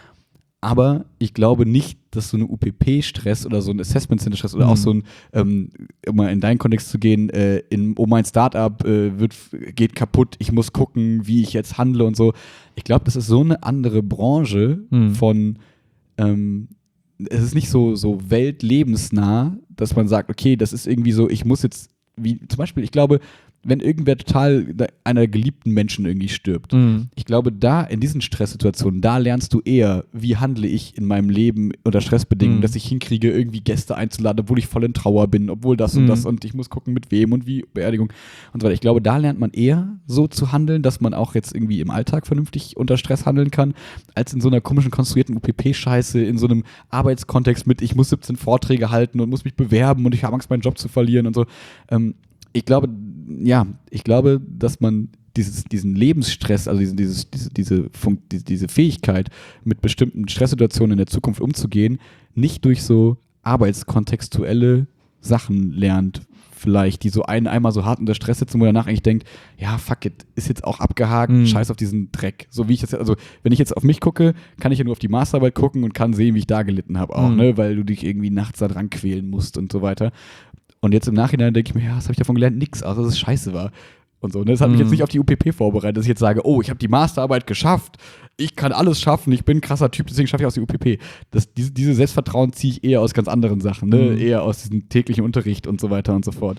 Aber ich glaube nicht, dass so eine U P P-Stress oder so ein Assessment-Center-Stress oder Mhm. auch so ein, ähm, um mal in deinen Kontext zu gehen, äh, in, oh, mein Startup äh, wird, geht kaputt, ich muss gucken, wie ich jetzt handle und so. Ich glaube, das ist so eine andere Branche Mhm. von, ähm, es ist nicht so, so weltlebensnah, dass man sagt, okay, das ist irgendwie so, ich muss jetzt, wie zum Beispiel, ich glaube, wenn irgendwer total einer geliebten Menschen irgendwie stirbt. Mhm. Ich glaube, da in diesen Stresssituationen, da lernst du eher, wie handle ich in meinem Leben unter Stressbedingungen, mhm. dass ich hinkriege, irgendwie Gäste einzuladen, obwohl ich voll in Trauer bin, obwohl das mhm. und das und ich muss gucken, mit wem und wie, Beerdigung und so weiter. Ich glaube, da lernt man eher so zu handeln, dass man auch jetzt irgendwie im Alltag vernünftig unter Stress handeln kann, als in so einer komischen konstruierten U P P-Scheiße, in so einem Arbeitskontext mit, ich muss siebzehn Vorträge halten und muss mich bewerben und ich habe Angst, meinen Job zu verlieren und so. Ähm, ich glaube, ja, ich glaube, dass man dieses, diesen Lebensstress, also diesen, dieses, diese, diese, Funk, diese, diese Fähigkeit, mit bestimmten Stresssituationen in der Zukunft umzugehen, nicht durch so arbeitskontextuelle Sachen lernt, vielleicht, die so einen einmal so hart unter Stress sitzen, wo danach eigentlich denkt, ja, fuck it, ist jetzt auch abgehakt, mhm. scheiß auf diesen Dreck. So wie ich das, also wenn ich jetzt auf mich gucke, kann ich ja nur auf die Masterarbeit gucken und kann sehen, wie ich da gelitten habe auch, mhm. ne, weil du dich irgendwie nachts da dran quälen musst und so weiter. Und jetzt im Nachhinein denke ich mir, ja, was habe ich davon gelernt? Nix, außer dass es scheiße war. Und so. Und das hat mich jetzt nicht auf die U P P vorbereitet, dass ich jetzt sage, oh, ich habe die Masterarbeit geschafft, ich kann alles schaffen, ich bin ein krasser Typ, deswegen schaffe ich aus der U P P. Das, diese, diese Selbstvertrauen ziehe ich eher aus ganz anderen Sachen, ne? Mhm. Eher aus diesem täglichen Unterricht und so weiter und so fort.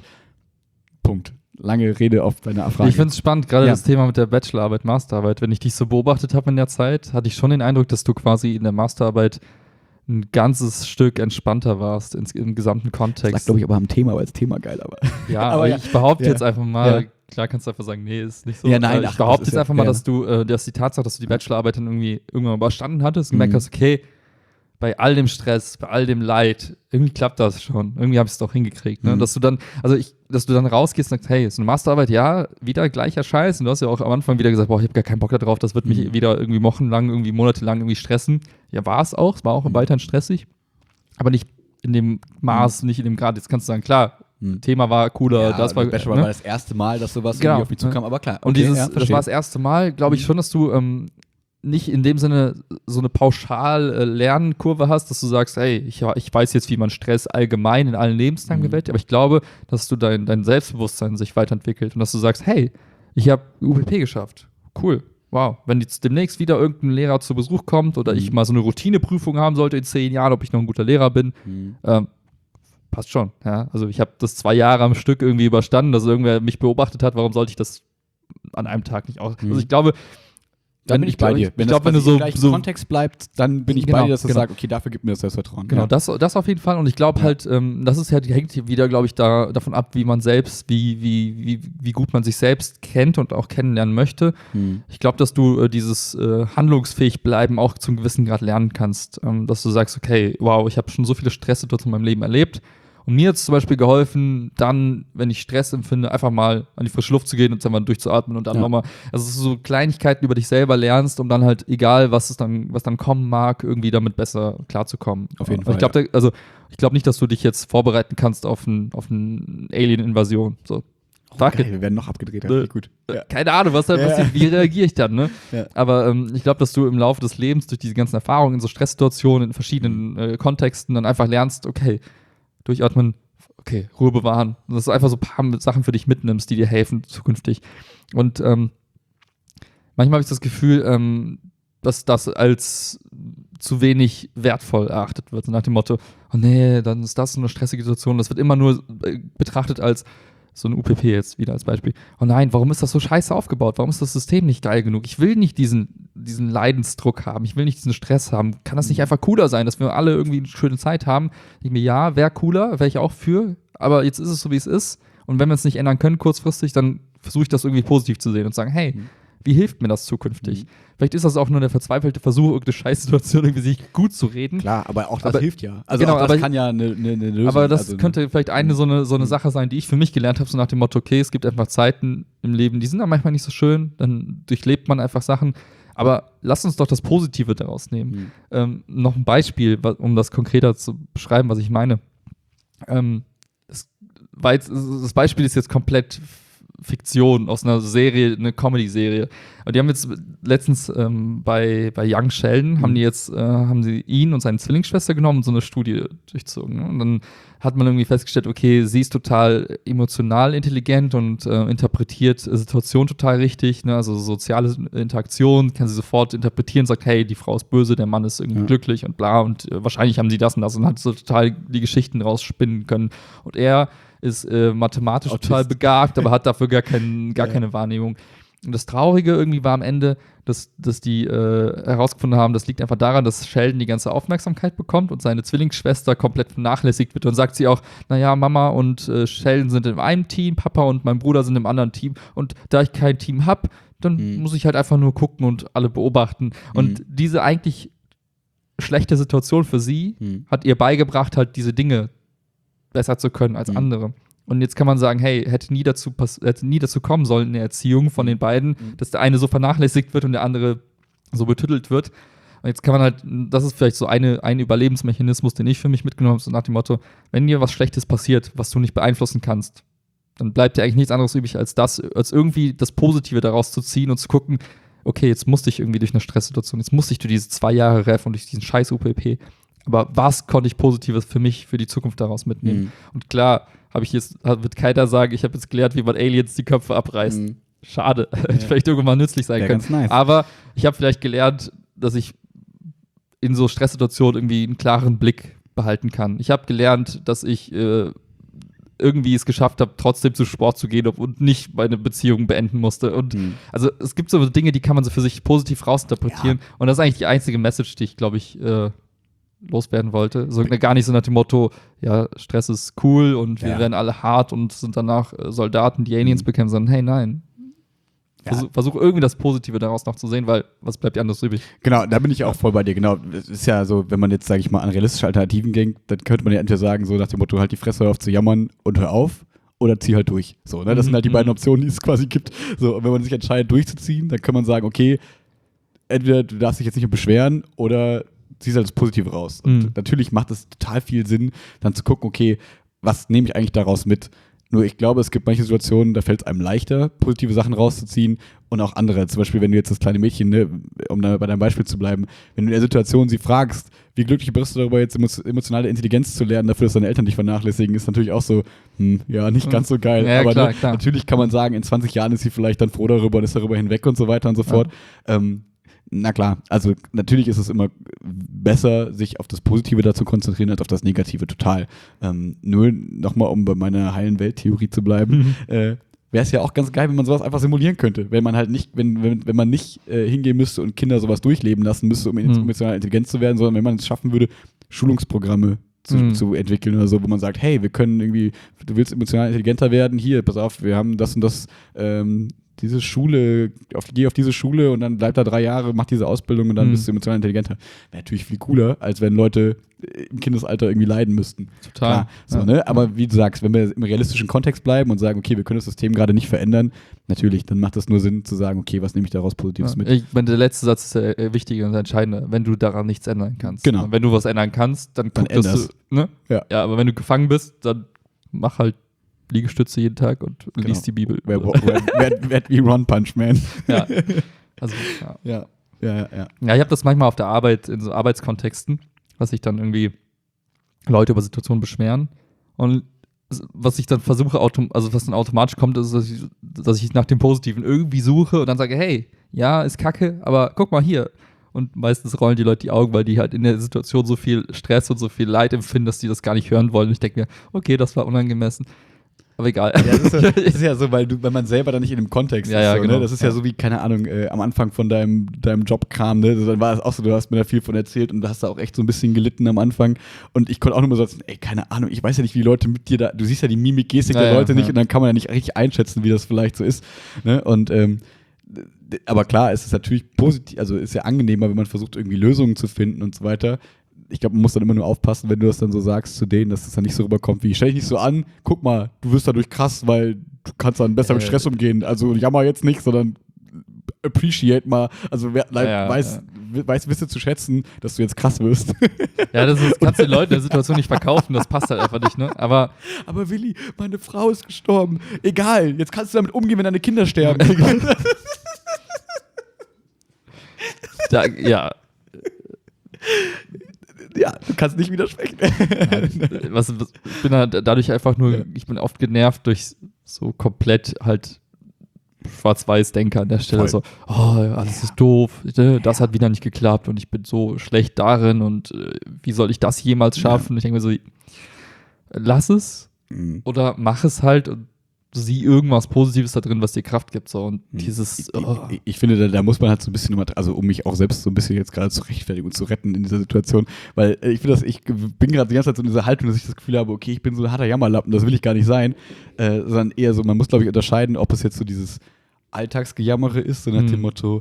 Punkt. Lange Rede auf deine Frage. Ich finde es spannend, gerade ja. das Thema mit der Bachelorarbeit, Masterarbeit. Wenn ich dich so beobachtet habe in der Zeit, hatte ich schon den Eindruck, dass du quasi in der Masterarbeit ein ganzes Stück entspannter warst ins, im gesamten Kontext. Das lag, glaube ich, aber am Thema, weil das Thema geil war. Ja, aber ja. ich behaupte ja. jetzt einfach mal, ja. klar kannst du einfach sagen, nee, ist nicht so. Ja, nein, ich ach, behaupte jetzt ja, einfach mal, dass du, äh, dass die Tatsache, dass du die Bachelorarbeit dann irgendwie irgendwann überstanden hattest und mhm. gemerkt hast, okay, bei all dem Stress, bei all dem Leid, irgendwie klappt das schon. Irgendwie habe ich es doch hingekriegt. Ne? Mhm. Dass du dann, also ich, dass du dann rausgehst und sagst, hey, ist eine Masterarbeit, ja, wieder gleicher Scheiß. Und du hast ja auch am Anfang wieder gesagt, boah, ich habe gar keinen Bock darauf, das wird mich mhm. wieder irgendwie wochenlang, irgendwie monatelang irgendwie stressen. Ja, war es auch, es war auch mhm. weiterhin stressig. Aber nicht in dem Maß, mhm. nicht in dem Grad. Jetzt kannst du sagen, klar, mhm. Thema war cooler, ja, das war. Bachelor ne? war das erste Mal, dass sowas genau. irgendwie auf mich zukam, aber klar. Okay, und dieses, ja, das war das erste Mal, glaube ich mhm. schon, dass du ähm, nicht in dem Sinne so eine pauschal äh, Lernkurve hast, dass du sagst, hey, ich, ich weiß jetzt, wie man Stress allgemein in allen Lebenslagen mhm. bewältigt, aber ich glaube, dass du dein, dein Selbstbewusstsein sich weiterentwickelt und dass du sagst, hey, ich habe U P P geschafft. Cool. Wow, wenn jetzt demnächst wieder irgendein Lehrer zu Besuch kommt oder mhm. ich mal so eine Routineprüfung haben sollte in zehn Jahren, ob ich noch ein guter Lehrer bin, mhm. ähm, passt schon. Ja? Also ich habe das zwei Jahre am Stück irgendwie überstanden, dass irgendwer mich beobachtet hat, warum sollte ich das an einem Tag nicht aus... Mhm. Also ich glaube... Dann bin ich bei dir. Wenn ich das glaub, wenn du so, im so Kontext bleibt, dann bin ich genau, bei dir, dass du genau. sagst, okay, dafür gibt mir das Selbstvertrauen. Genau, ja. das, das auf jeden Fall. Und ich glaube ja. halt, ähm, das ist ja, hängt hier wieder, glaube ich, da, davon ab, wie man selbst, wie, wie, wie, wie gut man sich selbst kennt und auch kennenlernen möchte. Hm. Ich glaube, dass du äh, dieses äh, handlungsfähig bleiben auch zum gewissen Grad lernen kannst. Ähm, dass du sagst, okay, wow, ich habe schon so viele Stresssituationen in meinem Leben erlebt. Und mir hat es zum Beispiel geholfen, dann, wenn ich Stress empfinde, einfach mal an die frische Luft zu gehen und dann mal durchzuatmen und dann ja. nochmal, also so Kleinigkeiten über dich selber lernst, um dann halt, egal was es dann, was dann kommen mag, irgendwie damit besser klarzukommen. Auf jeden und Fall. Ich glaube, ja. also ich glaube nicht, dass du dich jetzt vorbereiten kannst auf eine auf ein Alien-Invasion. So. Oh, geil, wir werden noch abgedreht. Äh, gut. Ja. Keine Ahnung, was da ja. passiert, wie reagiere ich dann, ne? Ja. Aber ähm, ich glaube, dass du im Laufe des Lebens durch diese ganzen Erfahrungen in so Stresssituationen, in verschiedenen äh, Kontexten dann einfach lernst, okay, durchatmen, okay, Ruhe bewahren. Und dass du einfach so ein paar Sachen für dich mitnimmst, die dir helfen zukünftig. Und ähm, manchmal habe ich das Gefühl, ähm, dass das als zu wenig wertvoll erachtet wird. So nach dem Motto, oh nee, dann ist das so eine stressige Situation. Das wird immer nur äh, betrachtet als so ein U P P jetzt wieder als Beispiel. Oh nein, warum ist das so scheiße aufgebaut? Warum ist das System nicht geil genug? Ich will nicht diesen, diesen Leidensdruck haben. Ich will nicht diesen Stress haben. Kann das nicht einfach cooler sein, dass wir alle irgendwie eine schöne Zeit haben? Ich mir, ja, wäre cooler, wäre ich auch für. Aber jetzt ist es so, wie es ist. Und wenn wir es nicht ändern können kurzfristig, dann versuche ich das irgendwie positiv zu sehen und sagen, hey, mhm. wie hilft mir das zukünftig? Mhm. Vielleicht ist das auch nur der verzweifelte Versuch, irgendeine Scheißsituation irgendwie sich gut zu reden. Klar, aber auch das aber, hilft ja. Also genau, auch das aber, kann ja eine, eine, eine Lösung. Aber das also könnte eine, vielleicht eine so eine, so eine Sache sein, die ich für mich gelernt habe, so nach dem Motto, okay, es gibt einfach Zeiten im Leben, die sind dann manchmal nicht so schön, dann durchlebt man einfach Sachen. Aber lass uns doch das Positive daraus nehmen. Mhm. Ähm, noch ein Beispiel, um das konkreter zu beschreiben, was ich meine. Ähm, das, jetzt, das Beispiel ist jetzt komplett Fiktion aus einer Serie, eine Comedy-Serie. Und die haben jetzt letztens ähm, bei, bei Young Sheldon, mhm. haben die jetzt, äh, haben sie ihn und seine Zwillingsschwester genommen und so eine Studie durchzogen. Ne? Und dann hat man irgendwie festgestellt, okay, sie ist total emotional intelligent und äh, interpretiert Situationen total richtig, ne? Also soziale Interaktion kann sie sofort interpretieren, sagt, hey, die Frau ist böse, der Mann ist irgendwie ja. glücklich und bla und äh, wahrscheinlich haben sie das und das und hat so total die Geschichten rausspinnen können. Und er ist äh, mathematisch Autist. total begabt, aber hat dafür gar, kein, gar ja. keine Wahrnehmung. Und das Traurige irgendwie war am Ende, dass, dass die äh, herausgefunden haben, das liegt einfach daran, dass Sheldon die ganze Aufmerksamkeit bekommt und seine Zwillingsschwester komplett vernachlässigt wird. Und sagt sie auch, naja, Mama und äh, Sheldon sind in einem Team, Papa und mein Bruder sind im anderen Team. Und da ich kein Team habe, dann mhm. muss ich halt einfach nur gucken und alle beobachten. Mhm. Und diese eigentlich schlechte Situation für sie mhm. hat ihr beigebracht, halt diese Dinge besser zu können als mhm. andere. Und jetzt kann man sagen, hey, hätte nie dazu, pass- hätte nie dazu kommen sollen in der Erziehung von den beiden, mhm. dass der eine so vernachlässigt wird und der andere so betüttelt wird. Und jetzt kann man halt, das ist vielleicht so eine, ein Überlebensmechanismus, den ich für mich mitgenommen habe, so nach dem Motto, wenn dir was Schlechtes passiert, was du nicht beeinflussen kannst, dann bleibt dir eigentlich nichts anderes übrig, als das, als irgendwie das Positive daraus zu ziehen und zu gucken, okay, jetzt musste ich irgendwie durch eine Stresssituation, jetzt musste ich durch diese zwei Jahre Ref und durch diesen scheiß U P P. Aber was konnte ich Positives für mich, für die Zukunft daraus mitnehmen? Mhm. Und klar, habe ich jetzt, wird keiner sagen, ich habe jetzt gelernt, wie man Aliens die Köpfe abreißt. Mhm. Schade, ja. Hätte vielleicht irgendwann mal nützlich sein können. Nice. Aber ich habe vielleicht gelernt, dass ich in so Stresssituationen irgendwie einen klaren Blick behalten kann. Ich habe gelernt, dass ich äh, irgendwie es geschafft habe, trotzdem zu Sport zu gehen und nicht meine Beziehung beenden musste. Und mhm. also es gibt so Dinge, die kann man so für sich positiv rausinterpretieren. Ja. Und das ist eigentlich die einzige Message, die ich, glaube ich, äh, loswerden wollte. So, gar nicht so nach dem Motto, ja, Stress ist cool und wir ja. werden alle hart und sind danach äh, Soldaten, die Aliens mhm. bekämpfen, sondern hey, nein. Versuch, ja. versuch irgendwie das Positive daraus noch zu sehen, weil was bleibt dir anderes übrig? Genau, da bin ich auch voll bei dir, genau. Es ist ja so, wenn man jetzt, sage ich mal, an realistische Alternativen denkt, dann könnte man ja entweder sagen, so nach dem Motto, halt die Fresse auf zu jammern und hör auf, oder zieh halt durch. So, ne? Das mhm. sind halt die beiden Optionen, die es quasi gibt. So, und wenn man sich entscheidet, durchzuziehen, dann kann man sagen, okay, entweder du darfst dich jetzt nicht mehr beschweren oder ziehst halt das Positive raus. Und mhm. natürlich macht es total viel Sinn, dann zu gucken, okay, was nehme ich eigentlich daraus mit? Nur ich glaube, es gibt manche Situationen, da fällt es einem leichter, positive Sachen rauszuziehen und auch andere. Zum Beispiel, wenn du jetzt das kleine Mädchen, ne, um da bei deinem Beispiel zu bleiben, wenn du in der Situation sie fragst, wie glücklich bist du darüber, jetzt emotionale Intelligenz zu lernen, dafür, dass deine Eltern dich vernachlässigen, ist natürlich auch so, hm, ja, nicht ganz so geil. Ja, aber klar, ne, klar. Natürlich kann man sagen, in zwanzig Jahren ist sie vielleicht dann froh darüber und ist darüber hinweg und so weiter und so fort. Ja. Ähm, Na klar, also natürlich ist es immer besser, sich auf das Positive da zu konzentrieren, als auf das Negative, total. Ähm, nur nochmal, um bei meiner heilen Welttheorie zu bleiben, mhm. äh, wäre es ja auch ganz geil, wenn man sowas einfach simulieren könnte. Wenn man halt nicht, wenn, wenn, wenn man nicht äh, hingehen müsste und Kinder sowas durchleben lassen müsste, um mhm. emotional intelligent zu werden, sondern wenn man es schaffen würde, Schulungsprogramme zu, mhm. zu entwickeln oder so, wo man sagt, hey, wir können irgendwie, du willst emotional intelligenter werden, hier, pass auf, wir haben das und das, ähm, diese Schule, auf, geh auf diese Schule und dann bleib da drei Jahre, mach diese Ausbildung und dann mhm. bist du emotional intelligenter. Wäre natürlich viel cooler, als wenn Leute im Kindesalter irgendwie leiden müssten. Total. Klar, so, ja. ne? Aber wie du sagst, wenn wir im realistischen Kontext bleiben und sagen, okay, wir können das System gerade nicht verändern, natürlich, dann macht es nur Sinn zu sagen, okay, was nehme ich daraus Positives ja. mit? Ich meine, der letzte Satz ist der wichtige und entscheidende, wenn du daran nichts ändern kannst. Genau. Und wenn du was ändern kannst, dann guck, dann dass du, ne? Ja. ja, aber wenn du gefangen bist, dann mach halt Liegestütze jeden Tag und genau. liest die Bibel. Werd wie One Punch Man. Ja. Also, ja. Ja. Ja, ja, ja. Ja, ich habe das manchmal auf der Arbeit, in so Arbeitskontexten, was sich dann irgendwie Leute über Situationen beschweren. Und was ich dann versuche, autom- also was dann automatisch kommt, ist, dass ich, dass ich nach dem Positiven irgendwie suche und dann sage, hey, ja, ist kacke, aber guck mal hier. Und meistens rollen die Leute die Augen, weil die halt in der Situation so viel Stress und so viel Leid empfinden, dass die das gar nicht hören wollen. Und ich denke mir, okay, das war unangemessen. Aber egal. Ja, das, ist ja, das ist ja so, weil du, wenn man selber da nicht in dem Kontext ja, ist. Ja, so, genau. ne? Das ist ja, ja so wie, keine Ahnung, äh, am Anfang von deinem, deinem Jobkram, ne? Dann war es auch so, du hast mir da viel von erzählt und du hast da auch echt so ein bisschen gelitten am Anfang. Und ich konnte auch nur mal sagen, ey, keine Ahnung, ich weiß ja nicht, wie die Leute mit dir da, du siehst ja die Mimik, Gestik ja, der Leute ja, nicht ja. und dann kann man ja nicht richtig einschätzen, wie das vielleicht so ist. Ne? Und ähm, aber klar, es ist natürlich positiv, also ist ja angenehmer, wenn man versucht, irgendwie Lösungen zu finden und so weiter. Ich glaube, man muss dann immer nur aufpassen, wenn du das dann so sagst zu denen, dass das dann nicht so rüberkommt wie, stell dich nicht so an, guck mal, du wirst dadurch krass, weil du kannst dann besser äh, mit Stress umgehen. Also jammer jetzt nicht, sondern appreciate mal, also wer, ja, weiß, ja. weiß, wisse zu schätzen, dass du jetzt krass wirst. Ja, das ist, kannst du den Leuten in der Situation nicht verkaufen, das passt halt einfach nicht, ne? Aber, aber Willi, meine Frau ist gestorben. Egal, jetzt kannst du damit umgehen, wenn deine Kinder sterben. da, ja. Ja, du kannst nicht widersprechen. Ja, was, was, ich bin halt dadurch einfach nur, ja. ich bin oft genervt durch so komplett halt Schwarz-Weiß-Denker an der Stelle. Voll. So, oh, alles ja. ist doof, das hat wieder nicht geklappt und ich bin so schlecht darin und äh, wie soll ich das jemals schaffen? Ja. Ich denke mir so, lass es, Mhm. oder mach es halt und sieh irgendwas Positives da drin, was dir Kraft gibt. So. Und Mhm. dieses. Ich, Oh. ich, ich finde, da, da muss man halt so ein bisschen, also um mich auch selbst so ein bisschen jetzt gerade zu rechtfertigen und zu retten in dieser Situation, weil äh, ich finde, dass ich bin gerade die ganze Zeit so in dieser Haltung, dass ich das Gefühl habe, okay, ich bin so ein harter Jammerlappen, das will ich gar nicht sein, äh, sondern eher so, man muss, glaube ich, unterscheiden, ob es jetzt so dieses Alltagsgejammere ist, so nach Mhm. dem Motto,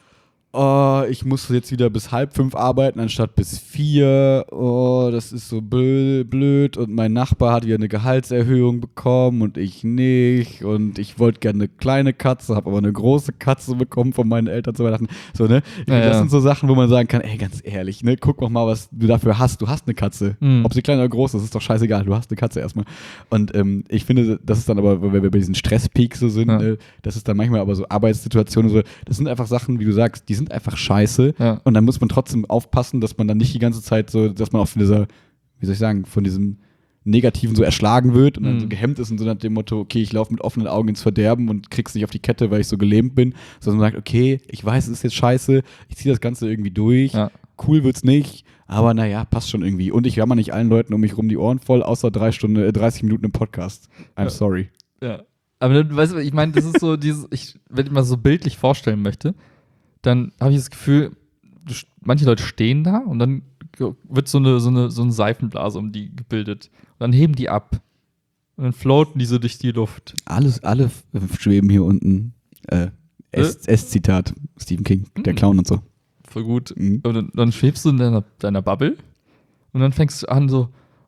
oh, ich muss jetzt wieder bis halb fünf arbeiten, anstatt bis vier. Oh, das ist so blöd. Und mein Nachbar hat wieder eine Gehaltserhöhung bekommen und ich nicht. Und ich wollte gerne eine kleine Katze, habe aber eine große Katze bekommen von meinen Eltern zu Weihnachten. So, ne? Ja, das ja. sind so Sachen, wo man sagen kann, ey, ganz ehrlich, ne, guck doch mal, was du dafür hast. Du hast eine Katze. Mhm. Ob sie klein oder groß ist, ist doch scheißegal. Du hast eine Katze erstmal. Und ähm, ich finde, das ist dann aber, wenn wir bei diesen Stresspeaks so sind, Ja. ne, das ist dann manchmal aber so Arbeitssituationen so, das sind einfach Sachen, wie du sagst, die sind einfach scheiße. Ja. Und dann muss man trotzdem aufpassen, dass man dann nicht die ganze Zeit so, dass man auch von dieser, wie soll ich sagen, von diesem Negativen so erschlagen wird und dann Mhm. so gehemmt ist und so nach dem Motto, okay, ich laufe mit offenen Augen ins Verderben und krieg's nicht auf die Kette, weil ich so gelähmt bin. Sondern man sagt, okay, ich weiß, es ist jetzt scheiße, ich ziehe das Ganze irgendwie durch. Ja. Cool wird's nicht, aber naja, passt schon irgendwie. Und ich jammer nicht allen Leuten um mich rum die Ohren voll, außer drei Stunden, äh, dreißig Minuten im Podcast. I'm Ja. sorry. Ja. Aber dann, weißt du, ich meine, das ist so dieses, ich, wenn ich mal so bildlich vorstellen möchte, dann habe ich das Gefühl, du, manche Leute stehen da und dann wird so eine, so eine, so eine Seifenblase um die gebildet. Und dann heben die ab. Und dann floaten die so durch die Luft. Alles, alle f- schweben hier unten. Äh, S- S-Zitat, Stephen King, der Mhm. Clown und so. Voll gut. Mhm. Und dann, dann schwebst du in deiner, deiner Bubble und dann fängst du an so,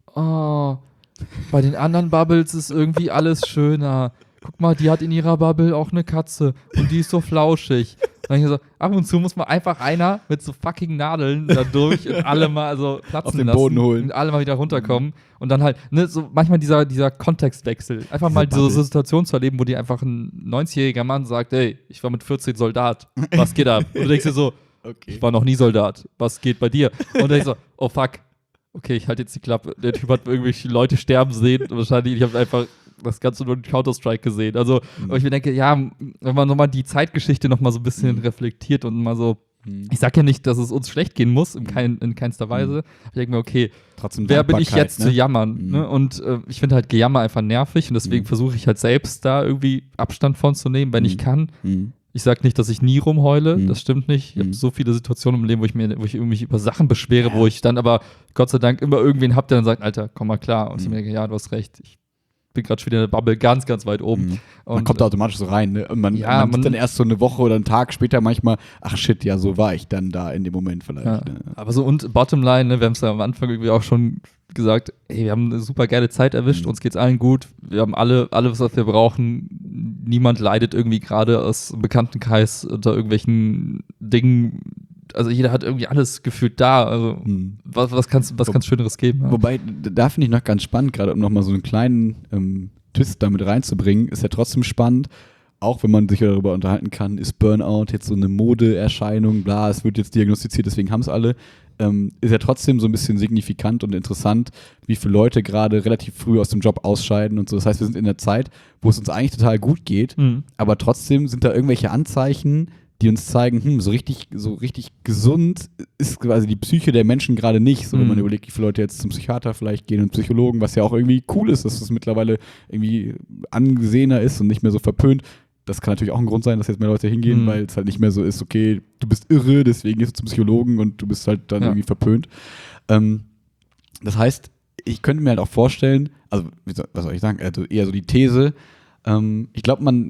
oh, bei den anderen Bubbles ist irgendwie alles schöner. Guck mal, die hat in ihrer Bubble auch eine Katze und die ist so flauschig. Und dann ich so, ab und zu muss man einfach einer mit so fucking Nadeln da durch und alle mal so platzen Auf den lassen Boden holen. und alle mal wieder runterkommen und dann halt, ne, so manchmal dieser, dieser Kontextwechsel. Einfach Diese mal diese Bubble. Situation zu erleben, wo dir einfach ein neunzigjähriger Mann sagt, hey, ich war mit vierzehn Soldat, was geht ab? Und du denkst dir so, Okay. ich war noch nie Soldat. Was geht bei dir? Und dann ich so, oh fuck. Okay, ich halte jetzt die Klappe. Der Typ hat irgendwelche Leute sterben sehen. Wahrscheinlich, ich habe einfach das Ganze nur in Counter-Strike gesehen. Also, Mhm. aber ich mir denke, ja, wenn man nochmal die Zeitgeschichte nochmal so ein bisschen Mhm. reflektiert und mal so, Mhm. ich sag ja nicht, dass es uns schlecht gehen muss, in, kein, in keinster Weise. Ich denke mir, okay, Trotzdem wer bin ich Dankbarkeit, jetzt ne? zu jammern? Mhm. Ne? Und äh, ich finde halt Gejammer einfach nervig und deswegen Mhm. versuche ich halt selbst da irgendwie Abstand von zu nehmen, wenn Mhm. ich kann. Mhm. Ich sag nicht, dass ich nie rumheule, Mhm. das stimmt nicht. Ich habe Mhm. so viele Situationen im Leben, wo ich mir, wo ich mich über Sachen beschwere, Ja. wo ich dann aber Gott sei Dank immer irgendwen hab, der dann sagt, Alter, komm mal klar. Und ich Mhm. mir denke, ja, du hast recht. Ich bin gerade schon wieder in der Bubble ganz, ganz weit oben. Mhm. Und Man kommt da automatisch so rein, ne? Und man, Ja, man, man- sieht dann erst so eine Woche oder einen Tag später manchmal, ach shit, ja, so war ich dann da in dem Moment vielleicht. ja. Ne? Aber so und Bottomline, ne, wir haben es ja am Anfang irgendwie auch schon gesagt, ey, wir haben eine super geile Zeit erwischt, Mhm. uns geht's allen gut, wir haben alle alles, was wir brauchen. Niemand leidet irgendwie gerade aus dem Bekanntenkreis unter irgendwelchen Dingen. Also jeder hat irgendwie alles gefühlt da. Also Mhm. was, was kann's was Wo- kann's Schöneres geben? Ja. Wobei, d- da finde ich noch ganz spannend, gerade um nochmal so einen kleinen ähm, Twist damit reinzubringen, ist ja trotzdem spannend, auch wenn man sich darüber unterhalten kann, ist Burnout jetzt so eine Modeerscheinung, bla, es wird jetzt diagnostiziert, deswegen haben es alle, ähm, ist ja trotzdem so ein bisschen signifikant und interessant, wie viele Leute gerade relativ früh aus dem Job ausscheiden und so. Das heißt, wir sind in der Zeit, wo es uns eigentlich total gut geht, Mhm. aber trotzdem sind da irgendwelche Anzeichen, die uns zeigen, hm, so richtig, so richtig gesund ist quasi die Psyche der Menschen gerade nicht. So, wenn man Mhm. überlegt, wie viele Leute jetzt zum Psychiater vielleicht gehen und Psychologen, was ja auch irgendwie cool ist, dass das mittlerweile irgendwie angesehener ist und nicht mehr so verpönt. Das kann natürlich auch ein Grund sein, dass jetzt mehr Leute hingehen, Mhm. weil es halt nicht mehr so ist, okay, du bist irre, deswegen gehst du zum Psychologen und du bist halt dann Ja. irgendwie verpönt. Ähm, das heißt, ich könnte mir halt auch vorstellen, also wie soll, was soll ich sagen, also eher so die These, ähm, ich glaube, man,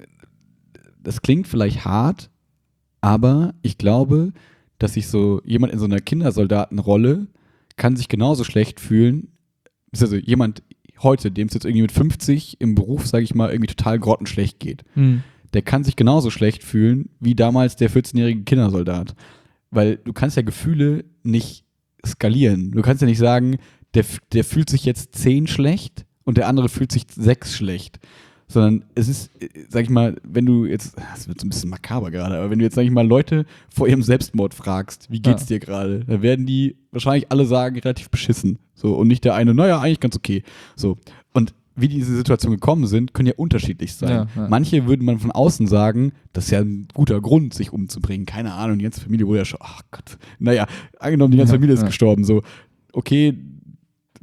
das klingt vielleicht hart, aber ich glaube, dass sich so jemand in so einer Kindersoldatenrolle kann sich genauso schlecht fühlen, also jemand heute, dem es jetzt irgendwie mit fünfzig im Beruf, sage ich mal, irgendwie total grottenschlecht geht, Mhm. der kann sich genauso schlecht fühlen wie damals der vierzehnjährige Kindersoldat. Weil du kannst ja Gefühle nicht skalieren. Du kannst ja nicht sagen, der, f- der fühlt sich jetzt zehn schlecht und der andere fühlt sich sechs schlecht. Sondern es ist, äh, sag ich mal, wenn du jetzt, das wird so ein bisschen makaber gerade, aber wenn du jetzt, sag ich mal, Leute vor ihrem Selbstmord fragst, wie geht's dir gerade, dann werden die wahrscheinlich alle sagen, relativ beschissen. So, und nicht der eine, naja, eigentlich ganz okay. So. Und wie diese Situationen gekommen sind, können ja unterschiedlich sein. Ja, ja. Manche würde man von außen sagen, das ist ja ein guter Grund, sich umzubringen. Keine Ahnung, die ganze Familie wurde ja schon, ach Gott, naja, angenommen, die ganze Ja, Familie ist ja. gestorben. So, okay,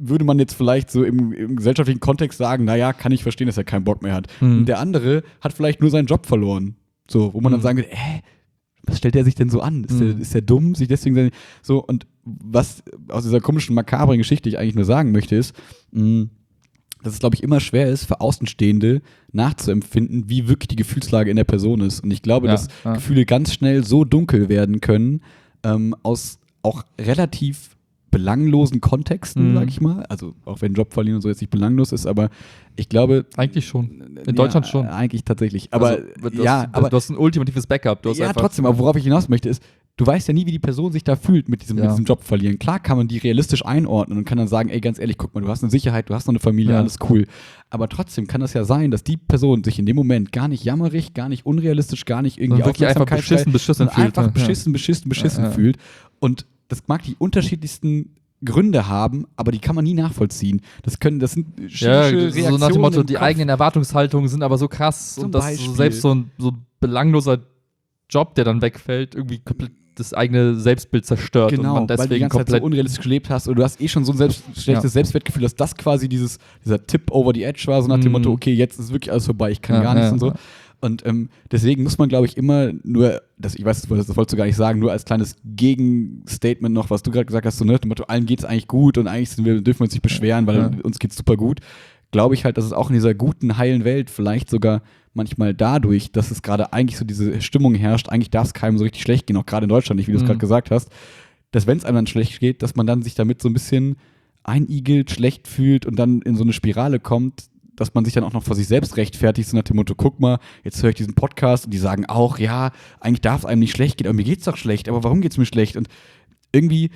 würde man jetzt vielleicht so im, im gesellschaftlichen Kontext sagen, naja, kann ich verstehen, dass er keinen Bock mehr hat. Mhm. Und der andere hat vielleicht nur seinen Job verloren. So, wo man Mhm. dann sagen würde, äh, was stellt der sich denn so an? Ist, Mhm. der, ist der dumm? Sich deswegen sein- so, und was aus dieser komischen, makabren Geschichte ich eigentlich nur sagen möchte, ist, mh, dass es, glaube ich, immer schwer ist, für Außenstehende nachzuempfinden, wie wirklich die Gefühlslage in der Person ist. Und ich glaube, Ja, dass ja. Gefühle ganz schnell so dunkel werden können, ähm, aus auch relativ belanglosen Kontexten, Mhm. sag ich mal. Also auch wenn Job verlieren und so jetzt nicht belanglos ist, aber ich glaube... Eigentlich schon. In Deutschland schon. Eigentlich tatsächlich. Aber also, du ja, hast, aber du hast ein ultimatives Backup. Du hast ja, einfach, trotzdem, aber worauf ich hinaus möchte, ist, du weißt ja nie, wie die Person sich da fühlt mit diesem, Ja. mit diesem Job verlieren. Klar kann man die realistisch einordnen und kann dann sagen, ey, ganz ehrlich, guck mal, du hast eine Sicherheit, du hast noch eine Familie, Ja. alles cool. Aber trotzdem kann das ja sein, dass die Person sich in dem Moment gar nicht jammerig, gar nicht unrealistisch, gar nicht irgendwie Sondern wirklich einfach Aufmerksamkeit beschissen, beschissen sondern fühlt, einfach ja. beschissen, beschissen, beschissen Ja, ja. fühlt. Und das mag die unterschiedlichsten Gründe haben, aber die kann man nie nachvollziehen. Das können, das sind chemische ja, Reaktionen so nach dem Motto, im die Kopf. eigenen Erwartungshaltungen sind aber so krass Zum und dass Beispiel. so selbst so ein, so ein belangloser Job, der dann wegfällt, irgendwie komplett das eigene Selbstbild zerstört und Genau, man weil du die deswegen ganze Zeit so komplett unrealistisch gelebt hast und du hast eh schon so ein selbst, schlechtes Ja. Selbstwertgefühl, dass das quasi dieses, dieser Tipp over the edge war, so nach dem Mhm. Motto, okay, jetzt ist wirklich alles vorbei, ich kann Ja, gar nichts ja, und so. ja. Und ähm, deswegen muss man, glaube ich, immer nur, das, ich weiß, das wolltest das wolltest du gar nicht sagen, nur als kleines Gegenstatement noch, was du gerade gesagt hast, so, ne, dem Motto, allen geht es eigentlich gut und eigentlich sind wir, dürfen wir uns nicht beschweren, weil Ja. uns geht es super gut. Glaube ich halt, dass es auch in dieser guten, heilen Welt vielleicht sogar manchmal dadurch, dass es gerade eigentlich so diese Stimmung herrscht, eigentlich darf es keinem so richtig schlecht gehen, auch gerade in Deutschland nicht, wie du es Mhm. gerade gesagt hast, dass wenn es einem dann schlecht geht, dass man dann sich damit so ein bisschen einigelt, schlecht fühlt und dann in so eine Spirale kommt, dass man sich dann auch noch vor sich selbst rechtfertigt, so nach dem Motto, guck mal, jetzt höre ich diesen Podcast und die sagen auch, ja, eigentlich darf es einem nicht schlecht gehen, aber mir geht's doch schlecht, aber warum geht's mir schlecht? Und irgendwie,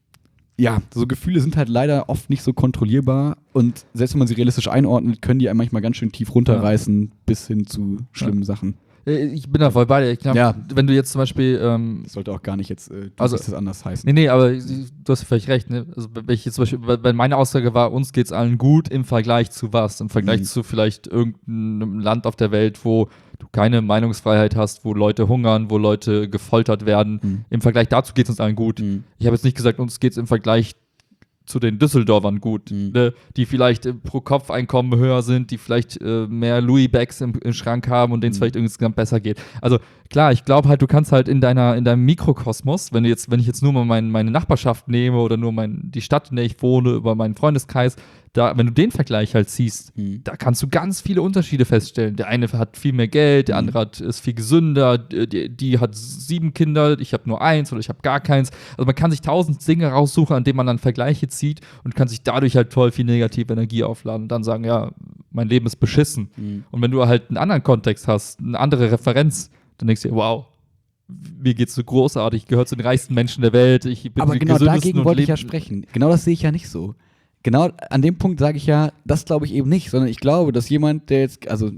ja, so Gefühle sind halt leider oft nicht so kontrollierbar und selbst wenn man sie realistisch einordnet, können die einem manchmal ganz schön tief runterreißen, bis hin zu schlimmen Sachen. Äh, Ich bin da voll bei dir. Ich glaub, Ja. Wenn du jetzt zum Beispiel ähm, Das sollte auch gar nicht jetzt, äh, Also- das anders heißen. Nee, nee, aber du hast völlig recht. Ne? Also, wenn ich jetzt zum Beispiel, weil meine Aussage war, uns geht's allen gut im Vergleich zu was? Im Vergleich Mhm. zu vielleicht irgendeinem Land auf der Welt, wo du keine Meinungsfreiheit hast, wo Leute hungern, wo Leute gefoltert werden. Mhm. Im Vergleich dazu geht's uns allen gut. Mhm. Ich habe jetzt nicht gesagt, uns geht's im Vergleich zu den Düsseldorfern gut, Mhm. ne? Die vielleicht äh, pro Kopf-Einkommen höher sind, die vielleicht äh, mehr Louis-Bags im, im Schrank haben und denen es Mhm. vielleicht insgesamt besser geht. Also klar, ich glaube halt, du kannst halt in deiner in deinem Mikrokosmos, wenn du jetzt, wenn ich jetzt nur mal mein, meine Nachbarschaft nehme oder nur mein, die Stadt, in der ich wohne, über meinen Freundeskreis, da, wenn du den Vergleich halt siehst, Mhm. da kannst du ganz viele Unterschiede feststellen. Der eine hat viel mehr Geld, der Mhm. andere hat, ist viel gesünder, die, die hat sieben Kinder, ich habe nur eins oder ich habe gar keins. Also man kann sich tausend Dinge raussuchen, an denen man dann Vergleiche zieht und kann sich dadurch halt toll viel negative Energie aufladen und dann sagen, ja, mein Leben ist beschissen. Mhm. Und wenn du halt einen anderen Kontext hast, eine andere Referenz, dann denkst du dir, wow, mir geht's so großartig, ich gehöre zu den reichsten Menschen der Welt, ich bin Aber die genau gesündesten dagegen und wollte ich ja leb- sprechen. Genau das sehe ich ja nicht so. Genau an dem Punkt sage ich ja, das glaube ich eben nicht, sondern ich glaube, dass jemand, der jetzt, also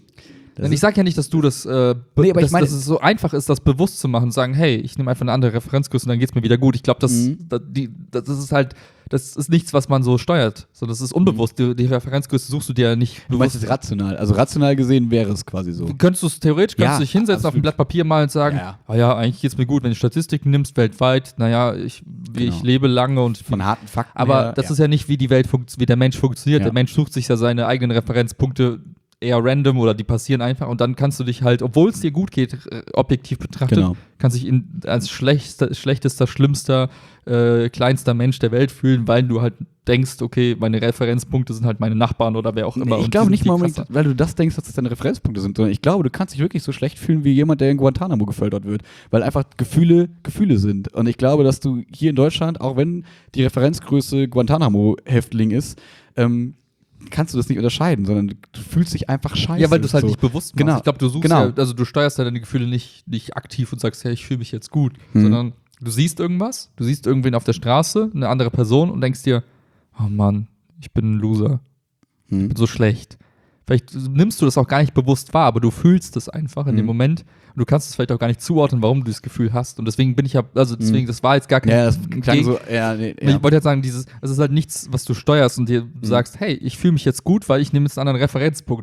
das Denn ich sage ja nicht, dass du das, äh, be- Nee, aber ich dass, meine- dass es so einfach ist, das bewusst zu machen und sagen, hey, ich nehme einfach eine andere Referenzgröße und dann geht's mir wieder gut. Ich glaube, das, Mhm. da- die, das ist halt, das ist nichts, was man so steuert, sondern das ist unbewusst. Die, die Referenzgröße suchst du dir ja nicht du meinst es rational. Also rational gesehen wäre es quasi so. Könntest du es theoretisch, könntest Ja, du dich hinsetzen auf ein absolut. Blatt Papier mal und sagen, Ja, ja, ja. ja, eigentlich geht's mir gut, wenn du Statistiken nimmst weltweit, naja, ich, wie Genau. ich lebe lange und Von harten Fakten aber her, das ja. ist ja nicht, wie die Welt funkt, wie der Mensch funktioniert. Ja. Der Mensch sucht sich ja seine eigenen Referenzpunkte eher random oder die passieren einfach und dann kannst du dich halt, obwohl es dir gut geht, äh, objektiv betrachtet, Genau. kannst dich in, als schlechtester, schlechtester, schlimmster, äh, kleinster Mensch der Welt fühlen, weil du halt denkst, okay, meine Referenzpunkte sind halt meine Nachbarn oder wer auch immer. Nee, ich und die glaube sind nicht viel mal unbedingt, krasser. weil du das denkst, dass das deine Referenzpunkte sind, sondern ich glaube, du kannst dich wirklich so schlecht fühlen wie jemand, der in Guantanamo gefoltert wird, weil einfach Gefühle Gefühle sind. Und ich glaube, dass du hier in Deutschland, auch wenn die Referenzgröße Guantanamo-Häftling ist, ähm, kannst du das nicht unterscheiden, sondern du fühlst dich einfach scheiße. Ja, weil du es halt so. nicht bewusst machst. Genau. Ich glaube, du suchst Genau. ja, also du steuerst ja deine Gefühle nicht, nicht aktiv und sagst, hey, ich fühle mich jetzt gut, Mhm. sondern du siehst irgendwas, du siehst irgendwen auf der Straße, eine andere Person und denkst dir, oh Mann, ich bin ein Loser, ich Hm. bin so schlecht. Vielleicht nimmst du das auch gar nicht bewusst wahr, aber du fühlst es einfach in Mhm. dem Moment und du kannst es vielleicht auch gar nicht zuordnen, warum du das Gefühl hast. Und deswegen bin ich ja, also deswegen, das war jetzt gar kein Ja, das klang Geg- so, ja, nee, Ich ja. wollte jetzt sagen, dieses, es ist halt nichts, was du steuerst und dir sagst, hey, ich fühle mich jetzt gut, weil ich nehme jetzt einen anderen Referenzpunkt. Ding.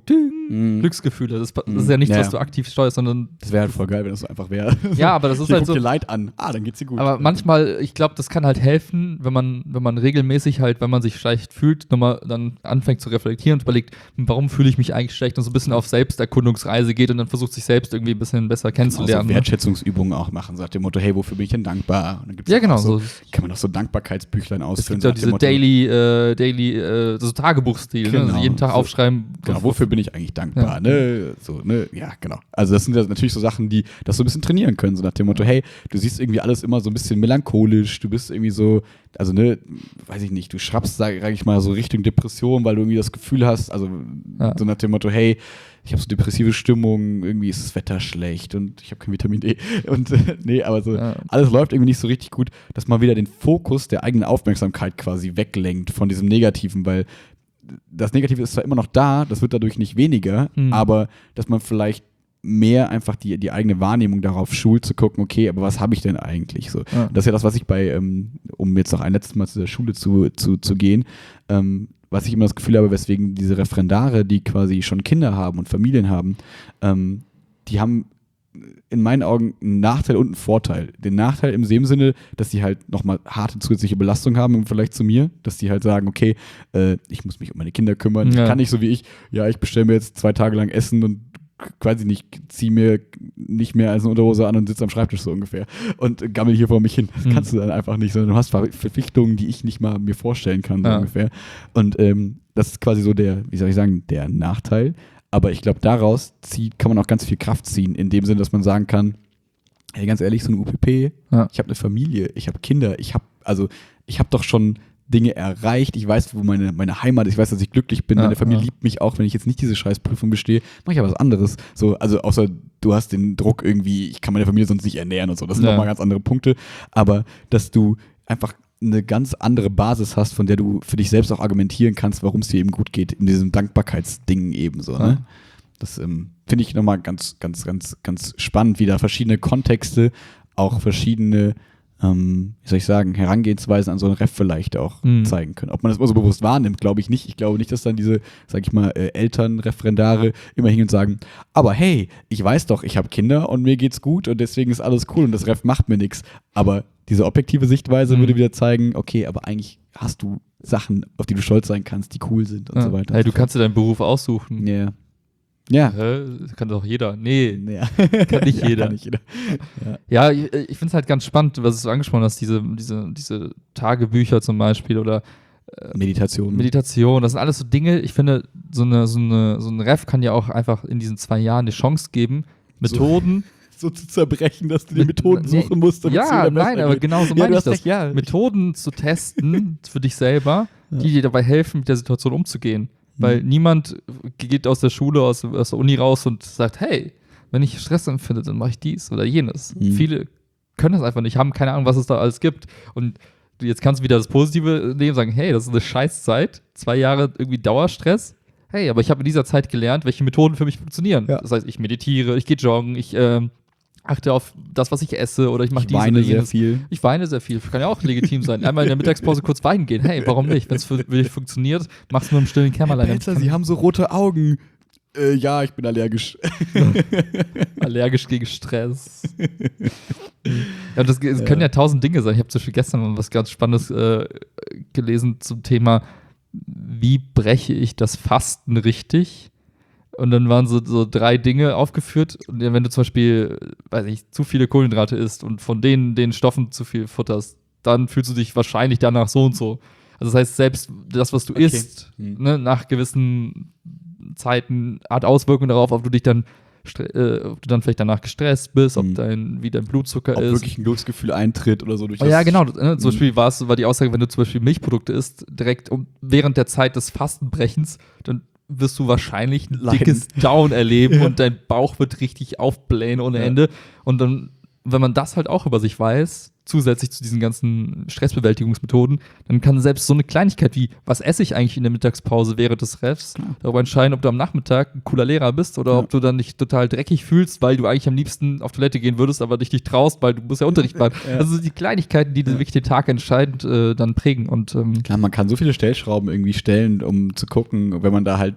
mm. Glücksgefühle. Das, das mm. ist ja nichts, ja. was du aktiv steuerst, sondern. Das wäre halt voll geil, wenn das so einfach wäre. Ja, aber das ist Hier halt guck so. dir Leid an. Ah, dann geht's dir gut. Aber manchmal, ich glaube, das kann halt helfen, wenn man, wenn man regelmäßig halt, wenn man sich schlecht fühlt, nochmal dann anfängt zu reflektieren und überlegt, warum fühle ich mich eigentlich schlecht und so ein bisschen auf Selbsterkundungsreise geht und dann versucht sich selbst irgendwie ein bisschen besser kennenzulernen. Also Wertschätzungsübungen auch machen, sagt dem Motto, hey, wofür bin ich denn dankbar? Und dann gibt's ja, genau. So, so. Kann man auch so Dankbarkeitsbüchlein ausfüllen. Es gibt ja diese Motto, Daily, äh, Daily, äh, so Tagebuchstil, genau, ne? Also jeden Tag so, aufschreiben. Genau, wofür bin ich eigentlich dankbar, ja. ne? So, ne? Ja, genau. Also das sind ja natürlich so Sachen, die das so ein bisschen trainieren können, so nach dem Motto, hey, du siehst irgendwie alles immer so ein bisschen melancholisch, du bist irgendwie so, also ne, weiß ich nicht, du schrappst, sag ich mal, so Richtung Depression, weil du irgendwie das Gefühl hast, also ja. so nach dem Motto, hey, ich habe so depressive Stimmung, irgendwie ist das Wetter schlecht und ich habe kein Vitamin D und äh, nee, aber so ja. alles läuft irgendwie nicht so richtig gut, dass man wieder den Fokus der eigenen Aufmerksamkeit quasi weglenkt von diesem Negativen, weil das Negative ist zwar immer noch da, das wird dadurch nicht weniger, mhm. aber dass man vielleicht mehr einfach die, die eigene Wahrnehmung darauf schult, zu gucken, okay, aber was habe ich denn eigentlich so? Ja. Das ist ja das, was ich bei, ähm, um jetzt noch ein letztes Mal zu der Schule zu, zu, zu gehen, ähm, was ich immer das Gefühl habe, weswegen diese Referendare, die quasi schon Kinder haben und Familien haben, ähm, die haben in meinen Augen einen Nachteil und einen Vorteil. Den Nachteil im Sinne, dass die halt nochmal harte zusätzliche Belastung haben im Vergleich zu mir, dass die halt sagen, okay, äh, ich muss mich um meine Kinder kümmern, ja. ich kann nicht so wie ich, ja, ich bestelle mir jetzt zwei Tage lang Essen und quasi nicht, ziehe mir nicht mehr als eine Unterhose an und sitze am Schreibtisch so ungefähr und gammel hier vor mich hin. Das mhm. kannst du dann einfach nicht, sondern du hast Verpflichtungen, die ich nicht mal mir vorstellen kann, so ja. ungefähr. Und ähm, das ist quasi so der, wie soll ich sagen, der Nachteil. Aber ich glaube, daraus zieht, kann man auch ganz viel Kraft ziehen, in dem Sinne, dass man sagen kann, hey, ganz ehrlich, so eine U P P, ja. ich habe eine Familie, ich habe Kinder, ich habe, also ich habe doch schon Dinge erreicht, ich weiß, wo meine, meine Heimat ist, ich weiß, dass ich glücklich bin, ja, meine Familie ja. liebt mich auch, wenn ich jetzt nicht diese Scheißprüfung bestehe, mache ich aber was anderes. So, also außer du hast den Druck irgendwie, ich kann meine Familie sonst nicht ernähren und so, das sind ja. nochmal ganz andere Punkte, aber dass du einfach eine ganz andere Basis hast, von der du für dich selbst auch argumentieren kannst, warum es dir eben gut geht, in diesem Dankbarkeitsding eben so, ne? Das ähm, finde ich nochmal ganz, ganz, ganz, ganz spannend, wie da verschiedene Kontexte, auch verschiedene Ähm, wie soll ich sagen, Herangehensweisen an so einen Ref vielleicht auch mhm. zeigen können. Ob man das immer so bewusst wahrnimmt, glaube ich nicht. Ich glaube nicht, dass dann diese, sag ich mal, äh, Elternreferendare immer hingehen und sagen, aber hey, ich weiß doch, ich habe Kinder und mir geht's gut und deswegen ist alles cool und das Ref macht mir nichts. Aber diese objektive Sichtweise mhm. würde wieder zeigen, okay, aber eigentlich hast du Sachen, auf die du stolz sein kannst, die cool sind und ja. so weiter. Hey, du kannst dir deinen Beruf aussuchen. Ja. Yeah. Ja. Hä? Kann doch jeder. Nee, ja. kann nicht jeder. Ja, kann nicht jeder. Ja, ja ich, ich finde es halt ganz spannend, was du angesprochen hast, diese, diese, diese Tagebücher zum Beispiel oder äh, Meditation. Meditation, das sind alles so Dinge, ich finde, so, eine, so, eine, so ein Ref kann ja auch einfach in diesen zwei Jahren eine Chance geben, Methoden so, so zu zerbrechen, dass du die Methoden nee, suchen musst. Ja, nein, aber genau so meine ja, ich das. Recht, ja. Methoden zu testen für dich selber, ja. die dir dabei helfen, mit der Situation umzugehen. Weil mhm. niemand geht aus der Schule, aus, aus der Uni raus und sagt, hey, wenn ich Stress empfinde, dann mache ich dies oder jenes. Mhm. Viele können das einfach nicht, haben keine Ahnung, was es da alles gibt. Und jetzt kannst du wieder das Positive nehmen und sagen, hey, das ist eine Scheißzeit, zwei Jahre irgendwie Dauerstress. Hey, aber ich habe in dieser Zeit gelernt, welche Methoden für mich funktionieren. Ja. Das heißt, ich meditiere, ich gehe joggen, ich ähm, achte auf das, was ich esse oder ich mache diese weine oder jenes. sehr viel. Ich weine sehr viel. Kann ja auch legitim sein. Einmal in der Mittagspause kurz weinen gehen. Hey, warum nicht? Wenn es für dich funktioniert, machst du nur im stillen Kämmerlein. Pelzer, Sie haben so rote Augen. Äh, ja, ich bin allergisch. Allergisch gegen Stress. Ja, das, das können ja tausend Dinge sein. Ich habe zum Beispiel gestern was ganz Spannendes äh, gelesen zum Thema, wie breche ich das Fasten richtig? Und dann waren so, so drei Dinge aufgeführt. Und wenn du zum Beispiel, weiß ich, zu viele Kohlenhydrate isst und von denen, den Stoffen zu viel futterst, dann fühlst du dich wahrscheinlich danach so und so. Also das heißt, selbst das, was du okay. isst, hm. ne, nach gewissen Zeiten hat Auswirkungen darauf, ob du dich dann, äh, ob du dann vielleicht danach gestresst bist, ob hm. dein, wie dein Blutzucker ob ist. Ob wirklich ein Glücksgefühl eintritt oder so durch oh, das. Ja, genau. Ne, zum Beispiel war es, war die Aussage, wenn du zum Beispiel Milchprodukte isst, direkt um, während der Zeit des Fastenbrechens, dann wirst du wahrscheinlich ein Leiden. dickes Down erleben ja. und dein Bauch wird richtig aufblähen ohne ja. Ende. Und dann, wenn man das halt auch über sich weiß, zusätzlich zu diesen ganzen Stressbewältigungsmethoden, dann kann selbst so eine Kleinigkeit wie, was esse ich eigentlich in der Mittagspause während des Refs, ja. darüber entscheiden, ob du am Nachmittag ein cooler Lehrer bist oder ja. ob du dann dich total dreckig fühlst, weil du eigentlich am liebsten auf Toilette gehen würdest, aber dich nicht traust, weil du musst ja Unterricht machen. Ja. Also die Kleinigkeiten, die ja. wirklich den Tag entscheidend äh, dann prägen. Und, ähm, klar, man kann so viele Stellschrauben irgendwie stellen, um zu gucken, wenn man da halt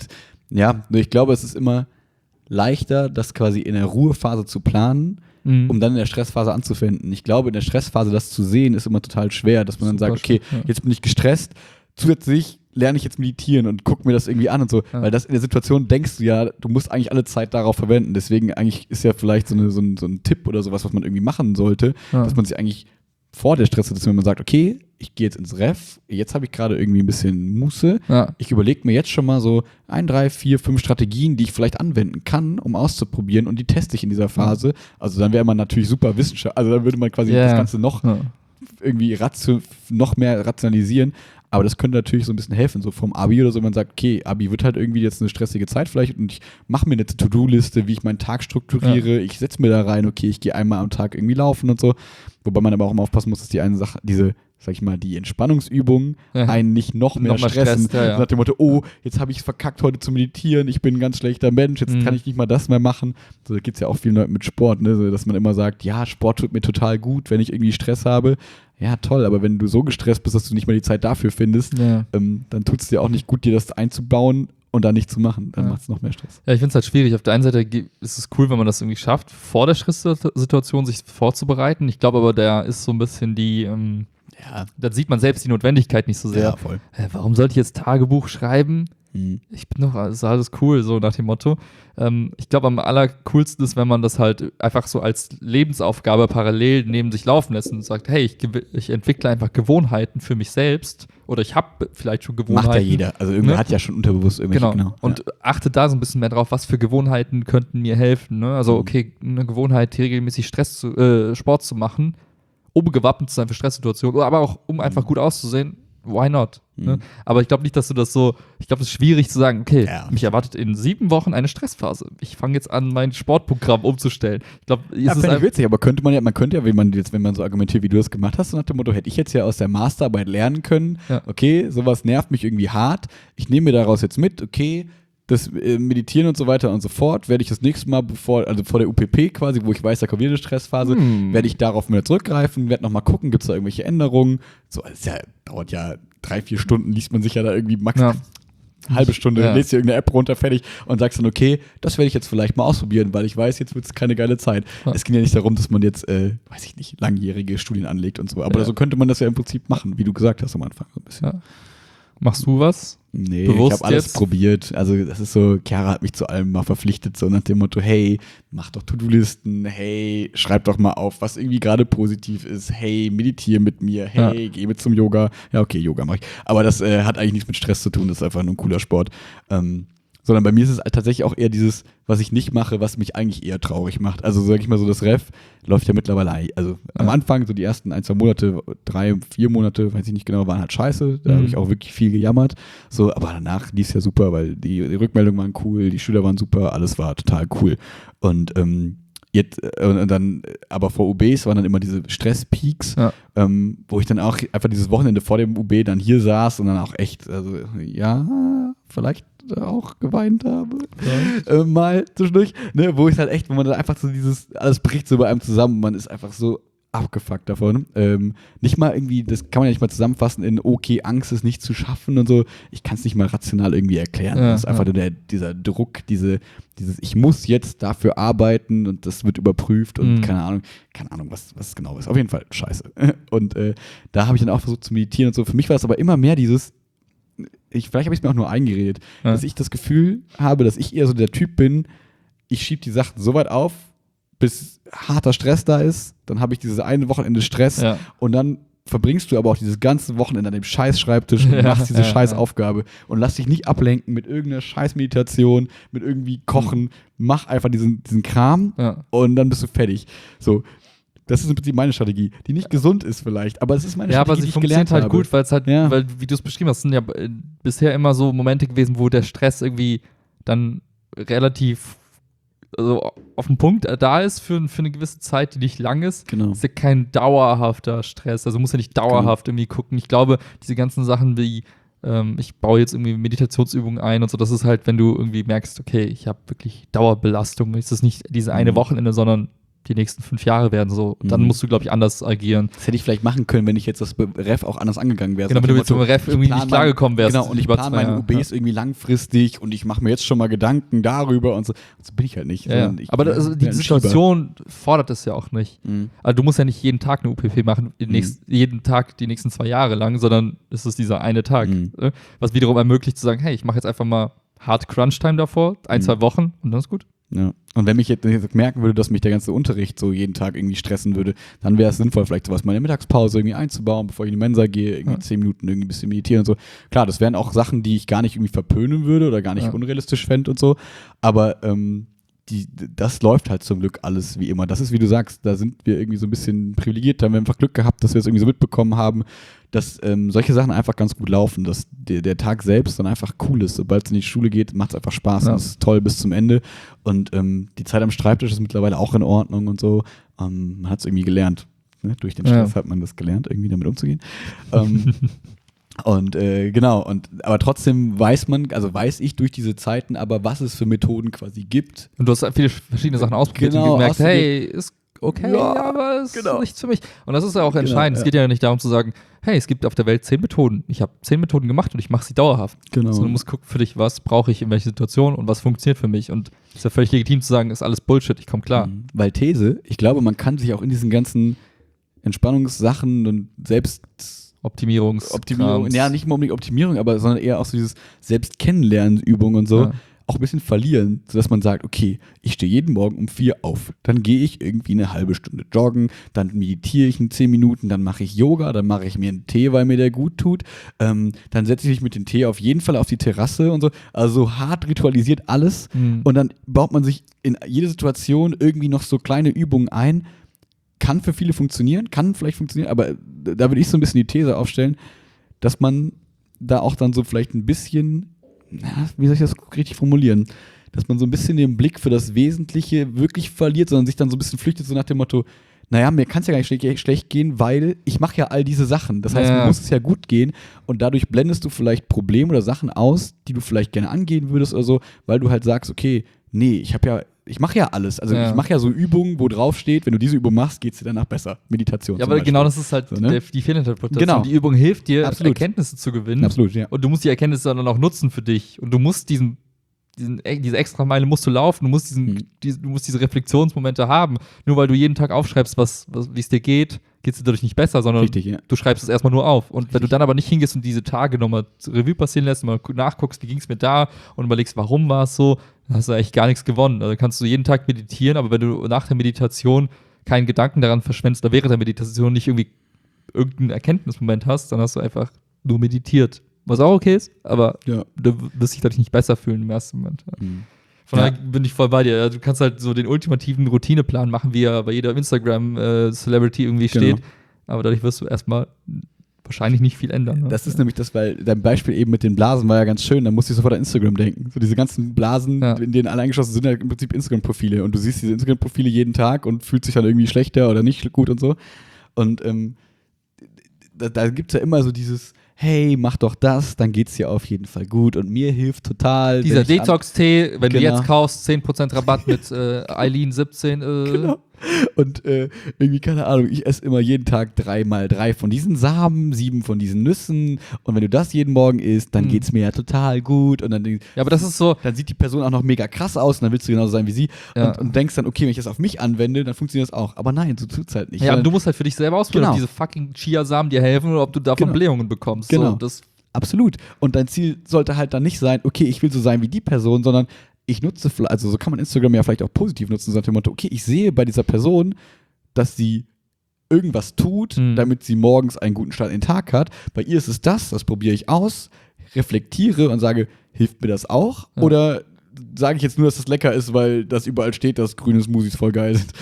Ja, nur ich glaube, es ist immer leichter, das quasi in der Ruhephase zu planen, mhm. um dann in der Stressphase anzuwenden. Ich glaube, in der Stressphase das zu sehen, ist immer total schwer, dass man Super dann sagt, okay, schön, ja. jetzt bin ich gestresst, zusätzlich lerne ich jetzt meditieren und gucke mir das irgendwie an und so, ja. weil das in der Situation denkst du ja, du musst eigentlich alle Zeit darauf verwenden, deswegen eigentlich ist ja vielleicht so, eine, so, ein, so ein Tipp oder sowas, was man irgendwie machen sollte, ja. dass man sich eigentlich vor der Stresssituation, wenn man sagt, okay, ich gehe jetzt ins Ref, jetzt habe ich gerade irgendwie ein bisschen Muße, ja. ich überlege mir jetzt schon mal so ein, drei, vier, fünf Strategien, die ich vielleicht anwenden kann, um auszuprobieren und die teste ich in dieser Phase. Ja. Also dann wäre man natürlich super Wissenschaftler, also dann würde man quasi yeah. das Ganze noch ja. irgendwie ratio- noch mehr rationalisieren, aber das könnte natürlich so ein bisschen helfen, so vom Abi oder so, wenn man sagt, okay, Abi wird halt irgendwie jetzt eine stressige Zeit vielleicht und ich mache mir eine To-Do-Liste, wie ich meinen Tag strukturiere, ja. ich setze mir da rein, okay, ich gehe einmal am Tag irgendwie laufen und so, wobei man aber auch immer aufpassen muss, dass die eine Sache, diese, sag ich mal, die Entspannungsübungen ja. einen nicht noch mehr noch stressen, Stress, ja, ja. nach dem Motto, oh, jetzt habe ich es verkackt, heute zu meditieren, ich bin ein ganz schlechter Mensch, jetzt mhm. kann ich nicht mal das mehr machen. So, da geht es ja auch vielen Leuten mit Sport, ne? So, dass man immer sagt, ja, Sport tut mir total gut, wenn ich irgendwie Stress habe. Ja, toll, aber wenn du so gestresst bist, dass du nicht mal die Zeit dafür findest, ja. ähm, dann tut es dir auch nicht gut, dir das einzubauen und dann nicht zu machen. Dann ja. macht es noch mehr Stress. Ja, ich finde es halt schwierig. Auf der einen Seite ist es cool, wenn man das irgendwie schafft, vor der Stresssituation sich vorzubereiten. Ich glaube aber, da ist so ein bisschen die, ähm, ja, da sieht man selbst die Notwendigkeit nicht so sehr. Ja, voll. Äh, warum sollte ich jetzt Tagebuch schreiben? Hm. Ich bin doch, ist alles cool, so nach dem Motto. Ähm, ich glaube, am allercoolsten ist, wenn man das halt einfach so als Lebensaufgabe parallel neben sich laufen lässt und sagt, hey, ich, ich entwickle einfach Gewohnheiten für mich selbst oder ich habe vielleicht schon Gewohnheiten. Macht ja jeder, also irgendwer ne? hat ja schon unterbewusst irgendwelche. Genau, genau. Und ja. achtet da so ein bisschen mehr drauf, was für Gewohnheiten könnten mir helfen. Ne? Also okay, eine Gewohnheit, regelmäßig Stress zu, äh, Sport zu machen, um gewappnet zu sein für Stresssituationen, aber auch um einfach gut auszusehen. Why not? Mhm. Ne? Aber ich glaube nicht, dass du das so, ich glaube, es ist schwierig zu sagen, okay, ja. mich erwartet in sieben Wochen eine Stressphase. Ich fange jetzt an, mein Sportprogramm umzustellen. Ich glaube, ja, finde ich witzig, aber könnte man ja, man könnte ja, wenn man jetzt, wenn man so argumentiert, wie du das gemacht hast, so nach dem Motto, hätte ich jetzt ja aus der Masterarbeit lernen können, ja. okay, sowas nervt mich irgendwie hart, ich nehme mir daraus jetzt mit, okay, das äh, Meditieren und so weiter und so fort, werde ich das nächste Mal, bevor, also vor der U P P quasi, wo ich weiß, da kommt wieder eine Stressphase, hm. werde ich darauf wieder zurückgreifen, werde nochmal gucken, gibt es da irgendwelche Änderungen. So, das ja, dauert ja drei, vier Stunden, liest man sich ja da irgendwie maximal ja. halbe Stunde, ja. lässt dir irgendeine App runter, fertig und sagst dann, okay, das werde ich jetzt vielleicht mal ausprobieren, weil ich weiß, jetzt wird es keine geile Zeit. Ja. Es ging ja nicht darum, dass man jetzt, äh, weiß ich nicht, langjährige Studien anlegt und so, aber ja. so könnte man das ja im Prinzip machen, wie du gesagt hast am Anfang so ein bisschen. Ja. Machst du was? Nee, bewusst ich habe alles jetzt? probiert. Also das ist so, Chiara hat mich zu allem mal verpflichtet, so nach dem Motto, hey, mach doch To-Do-Listen, hey, schreib doch mal auf, was irgendwie gerade positiv ist, hey, meditiere mit mir, hey, ja. geh mit zum Yoga. Ja, okay, Yoga mache ich. Aber das äh, hat eigentlich nichts mit Stress zu tun, das ist einfach nur ein cooler Sport. Ähm, sondern bei mir ist es tatsächlich auch eher dieses, was ich nicht mache, was mich eigentlich eher traurig macht. Also sag ich mal so, das Ref läuft ja mittlerweile, also ja. am Anfang, so die ersten ein, zwei Monate, drei, vier Monate, weiß ich nicht genau, waren halt scheiße. Da mhm. habe ich auch wirklich viel gejammert. So, aber danach lief es ja super, weil die, die Rückmeldungen waren cool, die Schüler waren super, alles war total cool. Und ähm, Jetzt, äh, und dann, aber vor U Bs waren dann immer diese Stresspeaks, ja. ähm, wo ich dann auch einfach dieses Wochenende vor dem U B dann hier saß und dann auch echt, also ja, vielleicht auch geweint habe, ja. äh, mal zwischendurch, ne, wo ich halt echt, wo man dann einfach so dieses, alles bricht so bei einem zusammen, man ist einfach so abgefuckt davon. Ähm, nicht mal irgendwie, das kann man ja nicht mal zusammenfassen in, okay, Angst ist nicht zu schaffen und so. Ich kann es nicht mal rational irgendwie erklären. Ja, das ist einfach ja. nur der, dieser Druck, diese, dieses, ich muss jetzt dafür arbeiten und das wird überprüft und mhm. keine Ahnung, keine Ahnung, was, was es genau ist. Auf jeden Fall scheiße. Und äh, da habe ich dann auch versucht zu meditieren und so. Für mich war es aber immer mehr dieses, ich, vielleicht habe ich es mir auch nur eingeredet, ja. dass ich das Gefühl habe, dass ich eher so der Typ bin, ich schiebe die Sachen so weit auf, bis harter Stress da ist, dann habe ich dieses eine Wochenende Stress ja. und dann verbringst du aber auch dieses ganze Wochenende an dem Scheiß-Schreibtisch und ja, machst diese ja, Scheiß-Aufgabe ja. und lass dich nicht ablenken mit irgendeiner Scheiß-Meditation, mit irgendwie Kochen, mhm. mach einfach diesen, diesen Kram ja. und dann bist du fertig. So, das ist im Prinzip meine Strategie, die nicht gesund ist vielleicht, aber es ist meine ja, Strategie, die ich gelernt habe. Ja, aber sie funktioniert halt gut, weil es halt, ja. weil, wie du es beschrieben hast, sind ja äh, bisher immer so Momente gewesen, wo der Stress irgendwie dann relativ also auf den Punkt da ist für, für eine gewisse Zeit, die nicht lang ist, genau. ist ja kein dauerhafter Stress. Also muss ja nicht dauerhaft genau. irgendwie gucken. Ich glaube, diese ganzen Sachen wie, ähm, ich baue jetzt irgendwie Meditationsübungen ein und so, das ist halt, wenn du irgendwie merkst, okay, ich habe wirklich Dauerbelastung. Es ist nicht diese eine mhm. Wochenende, sondern die nächsten fünf Jahre werden so. Und dann Mhm. musst du, glaube ich, anders agieren. Das hätte ich vielleicht machen können, wenn ich jetzt das Ref auch anders angegangen wäre. Genau, So wenn du nach mit dem so einem Ref ich irgendwie plan nicht klargekommen wärst. Genau, und ich über plane zwei meine Jahre. U Bs irgendwie langfristig und ich mache mir jetzt schon mal Gedanken darüber und so. So bin ich halt nicht. Ja, ja. sondern ich Aber bin- das, also bin die halt ein Schieber. Situation fordert es ja auch nicht. Mhm. Also du musst ja nicht jeden Tag eine U P P machen, die Mhm. nächst, jeden Tag die nächsten zwei Jahre lang, sondern es ist dieser eine Tag. Mhm. äh, Was wiederum ermöglicht zu sagen, hey, ich mache jetzt einfach mal hart Crunch-Time davor, ein, Mhm. zwei Wochen und dann ist gut. Ja. Und wenn mich jetzt wenn ich jetzt merken würde, dass mich der ganze Unterricht so jeden Tag irgendwie stressen würde, dann wäre es sinnvoll, vielleicht sowas mal in der Mittagspause irgendwie einzubauen, bevor ich in die Mensa gehe, irgendwie Ja. zehn Minuten irgendwie ein bisschen meditieren und so. Klar, das wären auch Sachen, die ich gar nicht irgendwie verpönen würde oder gar nicht Ja. unrealistisch fände und so. Aber ähm, die, das läuft halt zum Glück alles wie immer. Das ist, wie du sagst, da sind wir irgendwie so ein bisschen privilegiert, da haben wir einfach Glück gehabt, dass wir es irgendwie so mitbekommen haben, dass ähm, solche Sachen einfach ganz gut laufen, dass der, der Tag selbst dann einfach cool ist. Sobald es in die Schule geht, macht es einfach Spaß Ja. und es ist toll bis zum Ende. Und ähm, die Zeit am Schreibtisch ist mittlerweile auch in Ordnung und so. Ähm, man hat es irgendwie gelernt. Ne? Durch den Stress Ja. hat man das gelernt, irgendwie damit umzugehen. ähm, und äh, genau, und aber trotzdem weiß man, also weiß ich durch diese Zeiten aber, was es für Methoden quasi gibt. Und du hast viele verschiedene Sachen ausprobiert Genau, und gemerkt, ausprobiert. hey, ist okay, Ja, aber ist genau. nichts für mich. Und das ist ja auch Genau, entscheidend. Es ja. geht ja nicht darum zu sagen, hey, es gibt auf der Welt zehn Methoden. Ich habe zehn Methoden gemacht und ich mache sie dauerhaft. Genau. Sondern du musst gucken für dich, was brauche ich in welcher Situation und was funktioniert für mich. Und es ist ja völlig legitim zu sagen, ist alles Bullshit, ich komme klar. Mhm. Weil These, ich glaube, man kann sich auch in diesen ganzen Entspannungssachen und selbst Optimierungs Optimierung, Krams. ja, nicht mal unbedingt Optimierung, aber sondern eher auch so dieses Selbstkennenlernen-Übung und so, Ja. auch ein bisschen verlieren, sodass man sagt, okay, ich stehe jeden Morgen um vier auf, dann gehe ich irgendwie eine halbe Stunde joggen, dann meditiere ich in zehn Minuten, dann mache ich Yoga, dann mache ich mir einen Tee, weil mir der gut tut, ähm, dann setze ich mich mit dem Tee auf jeden Fall auf die Terrasse und so, also so hart ritualisiert alles Mhm. und dann baut man sich in jede Situation irgendwie noch so kleine Übungen ein. Kann für viele funktionieren, kann vielleicht funktionieren, aber da würde ich so ein bisschen die These aufstellen, dass man da auch dann so vielleicht ein bisschen, na, wie soll ich das richtig formulieren, dass man so ein bisschen den Blick für das Wesentliche wirklich verliert, sondern sich dann so ein bisschen flüchtet, so nach dem Motto, naja, mir kann es ja gar nicht schlecht, schlecht gehen, weil ich mache ja all diese Sachen. Das heißt, Ja. mir muss es ja gut gehen und dadurch blendest du vielleicht Probleme oder Sachen aus, die du vielleicht gerne angehen würdest oder so, weil du halt sagst, okay, nee, ich habe ja ich mache ja alles. Also Ja. ich mache ja so Übungen, wo drauf steht, wenn du diese Übung machst, geht es dir danach besser. Meditation Ja, zum aber Beispiel. genau das ist halt So, ne? der, die Fehlinterpretation. Genau. Die Übung hilft dir, Absolut. Erkenntnisse zu gewinnen. Absolut, ja. Und du musst die Erkenntnisse dann auch nutzen für dich. Und du musst diesen, diesen diese extra Meile musst du laufen. Du musst diesen, Mhm. diese, du musst diese Reflexionsmomente haben. Nur weil du jeden Tag aufschreibst, was, was, wie es dir geht, geht es dir dadurch nicht besser, sondern Richtig, ja. du schreibst es erstmal nur auf. Und wenn du dann aber nicht hingehst und diese Tage nochmal Revue passieren lässt, mal nachguckst, wie ging es mir da und überlegst, warum war es so, dann hast du eigentlich gar nichts gewonnen. Also kannst du jeden Tag meditieren, aber wenn du nach der Meditation keinen Gedanken daran verschwendest oder während der Meditation nicht irgendwie irgendeinen Erkenntnismoment hast, dann hast du einfach nur meditiert. Was auch okay ist, aber Ja. du wirst dich dadurch nicht besser fühlen im ersten Moment. Mhm. Von Ja. daher bin ich voll bei dir. Ja, du kannst halt so den ultimativen Routineplan machen, wie er bei jeder Instagram-Celebrity irgendwie Genau. steht. Aber dadurch wirst du erstmal wahrscheinlich nicht viel ändern. Ne? Das ist nämlich das, weil dein Beispiel eben mit den Blasen war ja ganz schön, da musste ich sofort an Instagram denken. So diese ganzen Blasen, Ja. in denen alle eingeschlossen sind, ja im Prinzip Instagram-Profile. Und du siehst diese Instagram-Profile jeden Tag und fühlst dich dann irgendwie schlechter oder nicht gut und so. Und ähm, da, da gibt es ja immer so dieses, hey, mach doch das, dann geht's dir auf jeden Fall gut. Und mir hilft total. Dieser wenn ich an- Detox-Tee, wenn du Genau. jetzt kaufst, zehn Prozent Rabatt mit äh, Eileen siebzehn. Äh, Genau. Und äh, irgendwie, keine Ahnung, ich esse immer jeden Tag drei mal drei von diesen Samen, sieben von diesen Nüssen. Und wenn du das jeden Morgen isst, dann Hm. geht's mir ja total gut. Und dann, Ja, aber das ist so, dann sieht die Person auch noch mega krass aus und dann willst du genauso sein wie sie. Ja. Und, und denkst dann, okay, wenn ich das auf mich anwende, dann funktioniert das auch. Aber nein, so tut's halt nicht. ja, Weil- du musst halt für dich selber ausprobieren, Genau. ob diese fucking Chiasamen dir helfen oder ob du davon Genau. Blähungen bekommst. Genau. So, das, Absolut. Und dein Ziel sollte halt dann nicht sein, okay, ich will so sein wie die Person, sondern ich nutze, vielleicht- also so kann man Instagram ja vielleicht auch positiv nutzen, so nach dem Motto, okay, ich sehe bei dieser Person, dass sie irgendwas tut, Mhm. damit sie morgens einen guten Start in den Tag hat. Bei ihr ist es das, das probiere ich aus, reflektiere und sage, hilft mir das auch? Ja. Oder sage ich jetzt nur, dass das lecker ist, weil das überall steht, dass grüne Smoothies voll geil sind.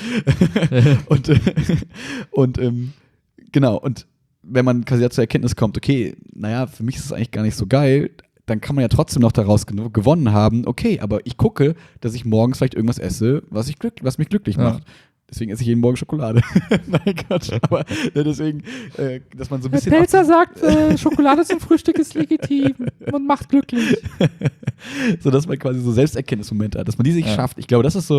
und äh, und ähm, genau, und wenn man quasi ja zur Erkenntnis kommt, okay, naja, für mich ist es eigentlich gar nicht so geil, dann kann man ja trotzdem noch daraus gen- gewonnen haben, okay, aber ich gucke, dass ich morgens vielleicht irgendwas esse, was, ich glück, was mich glücklich Ja. macht. Deswegen esse ich jeden Morgen Schokolade. Nein, Quatsch. Aber äh, deswegen, äh, dass man so ein bisschen. sagt, äh, Schokolade zum Frühstück ist legitim und macht glücklich. so dass man quasi so Selbsterkenntnismomente hat, dass man die sich Ja. schafft. Ich glaube, das ist so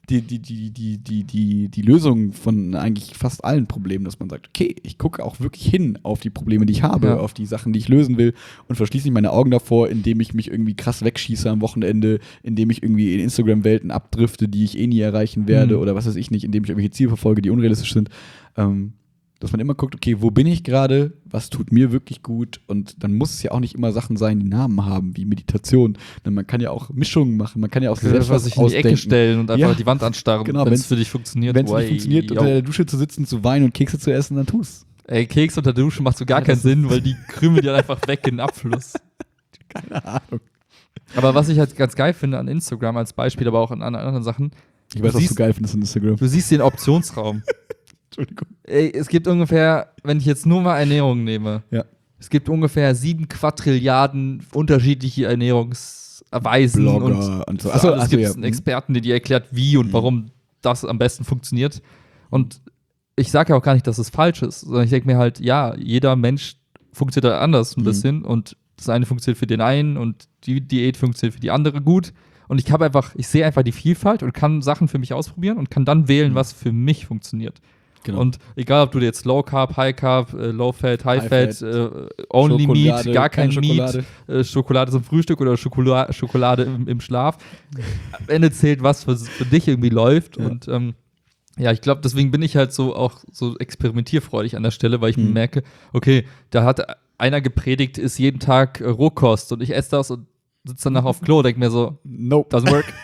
die, die, die, die, die, die, die Lösung von eigentlich fast allen Problemen, dass man sagt, okay, ich gucke auch wirklich hin auf die Probleme, die ich habe, ja. auf die Sachen, die ich lösen will und verschließe nicht meine Augen davor, indem ich mich irgendwie krass wegschieße am Wochenende, indem ich irgendwie in Instagram-Welten abdrifte, die ich eh nie erreichen werde mhm. oder was weiß ich nicht, indem ich irgendwelche Ziele verfolge, die unrealistisch sind. Ähm, dass man immer guckt, okay, wo bin ich gerade, was tut mir wirklich gut und dann muss es ja auch nicht immer Sachen sein, die Namen haben, wie Meditation. Denn man kann ja auch Mischungen machen, man kann ja auch ja, selbst was sich in die Ecke stellen und einfach ja. die Wand anstarren, genau, wenn es für dich funktioniert. Wenn es nicht funktioniert, unter der Dusche zu sitzen, zu weinen und Kekse zu essen, dann tu's. Ey, Keks unter der Dusche macht so gar ja, keinen Sinn, weil die krümeln dir einfach weg in den Abfluss. Keine Ahnung. Aber was ich halt ganz geil finde an Instagram als Beispiel, aber auch an anderen Sachen. Ich weiß, was du geil findest an Instagram. Du siehst den Optionsraum. Entschuldigung. Ey, es gibt ungefähr, wenn ich jetzt nur mal Ernährung nehme, ja. es gibt ungefähr sieben Quadrilliarden unterschiedliche Ernährungsweisen Blogger und, und so. Achso, es achso, gibt ja. einen Experten, der dir erklärt, wie und mhm. warum das am besten funktioniert. Und ich sage ja auch gar nicht, dass es falsch ist, sondern ich denke mir halt, ja, jeder Mensch funktioniert halt anders ein mhm. bisschen und das eine funktioniert für den einen und die Diät funktioniert für die andere gut. Und ich habe einfach, ich sehe einfach die Vielfalt und kann Sachen für mich ausprobieren und kann dann wählen, mhm. was für mich funktioniert. Genau. Und egal, ob du jetzt Low Carb, High Carb, äh, Low Fat, High, High Fat, äh, Only Schokolade, Meat, gar kein Schokolade. Meat, äh, Schokolade zum Frühstück oder Schokolade, Schokolade im, im Schlaf. Am Ende zählt, was für, für dich irgendwie läuft. Ja. Und ähm, ja, ich glaube, deswegen bin ich halt so auch so experimentierfreudig an der Stelle, weil ich hm. merke, okay, da hat einer gepredigt, ist jeden Tag äh, Rohkost und ich esse das und sitze danach auf Klo und denke mir so, nope. Doesn't work.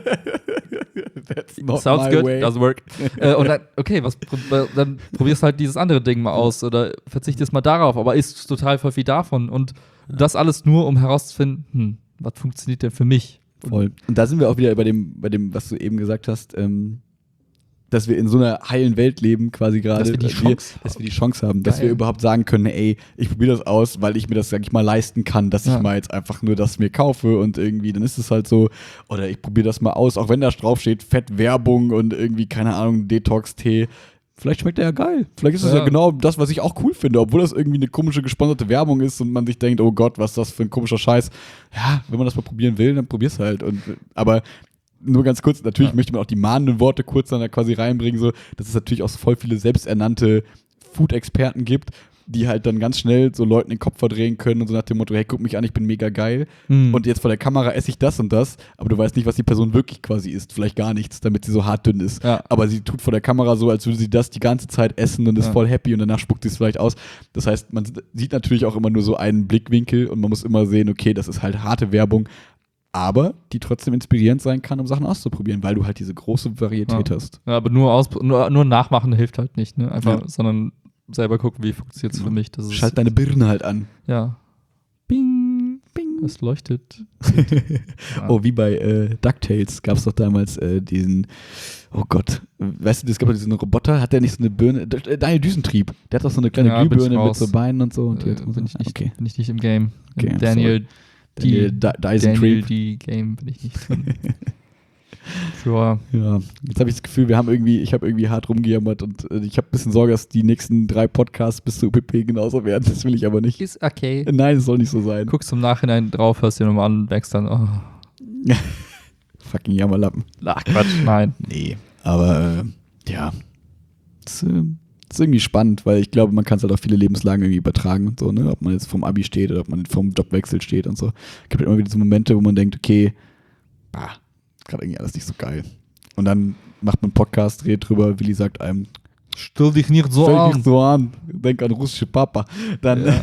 That's not Sounds my good, way. doesn't work. äh, und dann, okay, was, dann probierst halt dieses andere Ding mal aus oder verzichtest mal darauf, aber isst total voll viel davon. Und ja. das alles nur, um herauszufinden, hm, was funktioniert denn für mich? Voll. Und da sind wir auch wieder bei dem, bei dem, was du eben gesagt hast, ähm, dass wir in so einer heilen Welt leben, quasi gerade, dass wir die dass, Chance, wir, dass wir die Chance haben, dass Geil. wir überhaupt sagen können, ey, ich probiere das aus, weil ich mir das, sag ich mal, leisten kann, dass ja. ich mal jetzt einfach nur das mir kaufe und irgendwie, dann ist es halt so, oder ich probiere das mal aus, auch wenn da drauf steht, Fettwerbung und irgendwie, keine Ahnung, Detox-Tee. Vielleicht schmeckt der ja geil. Vielleicht ist es ja. ja genau das, was ich auch cool finde, obwohl das irgendwie eine komische, gesponserte Werbung ist und man sich denkt, oh Gott, was ist das für ein komischer Scheiß. Ja, wenn man das mal probieren will, dann probier's halt. Und, aber nur ganz kurz, natürlich ja. möchte man auch die mahnenden Worte kurz dann da quasi reinbringen, so, dass es natürlich auch so voll viele selbsternannte Food-Experten gibt, die halt dann ganz schnell so Leuten den Kopf verdrehen können und so nach dem Motto, hey, guck mich an, ich bin mega geil mhm. und jetzt vor der Kamera esse ich das und das, aber du weißt nicht, was die Person wirklich quasi isst, vielleicht gar nichts, damit sie so hart dünn ist, ja. aber sie tut vor der Kamera so, als würde sie das die ganze Zeit essen und ist ja. voll happy und danach spuckt sie es vielleicht aus. Das heißt, man sieht natürlich auch immer nur so einen Blickwinkel und man muss immer sehen, okay, das ist halt harte Werbung, aber die trotzdem inspirierend sein kann, um Sachen auszuprobieren, weil du halt diese große Varietät ja. hast. Ja, aber nur, aus, nur, nur nachmachen hilft halt nicht, ne? Einfach, ja. sondern selber gucken, wie funktioniert es genau. für mich. Das ist Schalt deine Birne halt an. Ja. Bing, bing. Es leuchtet. ja. Oh, wie bei äh, DuckTales gab es doch damals äh, diesen, oh Gott, weißt du, es gab doch diesen Roboter, hat der nicht so eine Birne, Daniel Düsentrieb, der hat doch so eine kleine ja, Glühbirne mit so Beinen und so. Und äh, die bin, ich nicht, okay. bin ich nicht im Game. Okay, Daniel Die, D- Dyson Daniel, Treep. die Game bin ich nicht drin. Sure. Ja, jetzt habe ich das Gefühl, wir haben irgendwie, ich habe irgendwie hart rumgejammert und äh, ich habe ein bisschen Sorge, dass die nächsten drei Podcasts bis zur U P P genauso werden. Das will ich aber nicht. Ist okay. Nein, es soll nicht so sein. Guckst im Nachhinein drauf, hörst dir nochmal an und wächst dann, oh. Fucking Jammerlappen. Ach Quatsch, nein. Nee, aber äh, ja, das, äh, das ist irgendwie spannend, weil ich glaube, man kann es halt auf viele Lebenslagen irgendwie übertragen und so, ne? Ob man jetzt vom Abi steht oder ob man vom Jobwechsel steht und so. Es gibt halt immer wieder so Momente, wo man denkt, okay, bah, gerade irgendwie alles nicht so geil. Und dann macht man einen Podcast, redet drüber, Willi sagt einem, stell dich nicht so stell an. dich nicht so an, denk an russische Papa. Dann, ja,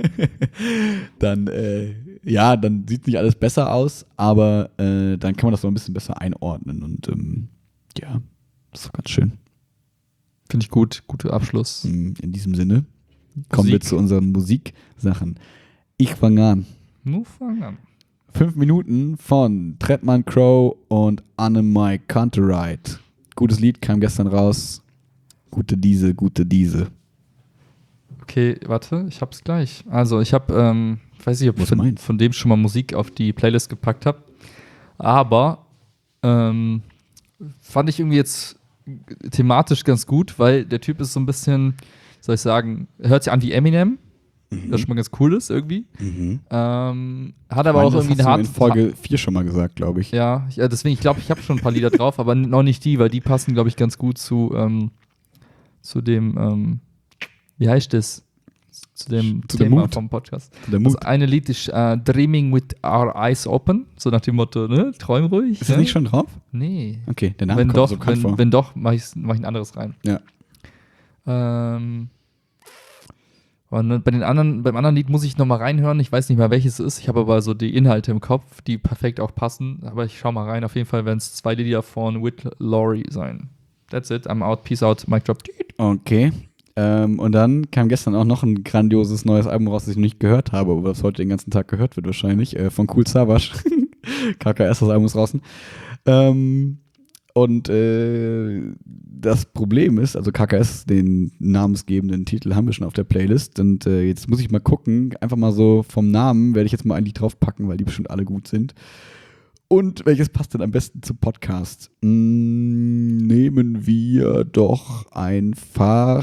dann, äh, ja, dann sieht nicht alles besser aus, aber äh, dann kann man das noch ein bisschen besser einordnen und ähm, ja, das ist doch ganz schön. Finde ich gut, guter Abschluss. In diesem Sinne kommen Musik. wir zu unseren Musiksachen. Ich fange an. Nur fang an. Fünf Minuten von Trettmann Crow und Annemai Canterite. Gutes Lied, kam gestern raus. Gute Diese, gute Diese. Okay, warte, ich hab's gleich. Also ich hab, ähm, ich weiß nicht, ob ich von, von dem schon mal Musik auf die Playlist gepackt habe, aber ähm, fand ich irgendwie jetzt thematisch ganz gut, weil der Typ ist so ein bisschen, soll ich sagen, hört sich an wie Eminem, mhm. das schon mal ganz cool ist irgendwie. Mhm. Ähm, hat aber auch irgendwie eine harte... in Folge vier schon mal gesagt, glaube ich. Ja, ich, deswegen, ich glaube, ich habe schon ein paar Lieder drauf, aber noch nicht die, weil die passen, glaube ich, ganz gut zu, ähm, zu dem, ähm, wie heißt das? Zu dem zu Thema Mut. vom Podcast. Der Das Mut. eine Lied ist uh, Dreaming with Our Eyes Open, so nach dem Motto, ne? Träum ruhig. Ist ne? das nicht schon drauf? Nee. Okay, der Name wenn kommt doch, so bekannt wenn, vor. wenn doch, mache ich, mach ich ein anderes rein. Ja. Ähm, und bei den anderen, beim anderen Lied muss ich nochmal reinhören. Ich weiß nicht mal, welches es ist. Ich habe aber so die Inhalte im Kopf, die perfekt auch passen. Aber ich schau mal rein. Auf jeden Fall werden es zwei Lieder von With Laurie sein. That's it. I'm out. Peace out. Mic drop. Okay. Ähm, und dann kam gestern auch noch ein grandioses neues Album raus, das ich noch nicht gehört habe, aber das heute den ganzen Tag gehört wird wahrscheinlich, äh, von Kool Savas. K K S, das Album ist draußen. Ähm, und äh, das Problem ist, also K K S, den namensgebenden Titel haben wir schon auf der Playlist und äh, jetzt muss ich mal gucken, einfach mal so vom Namen werde ich jetzt mal ein Lied draufpacken, weil die bestimmt alle gut sind. Und welches passt denn am besten zum Podcast? Hm, nehmen wir doch einfach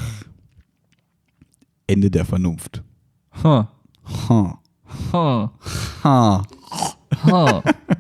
Ende der Vernunft. Huh. Ha. Huh. Ha. Huh.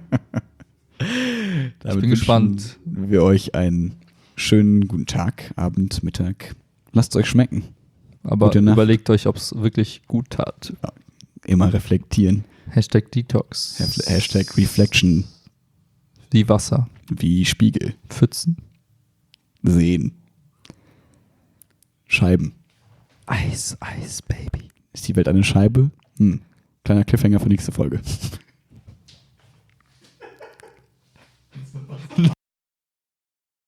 Damit bin gespannt. Wir euch einen schönen guten Tag, Abend, Mittag. Lasst es euch schmecken. Aber Gute Nacht. überlegt euch, ob es wirklich gut tat. Ja, immer reflektieren. Hashtag Detox. Hashtag Reflection. Wie Wasser. Wie Spiegel. Pfützen. Sehen. Scheiben. Eis, Eis, Baby. Ist die Welt eine Scheibe? Hm. Kleiner Cliffhanger für nächste Folge.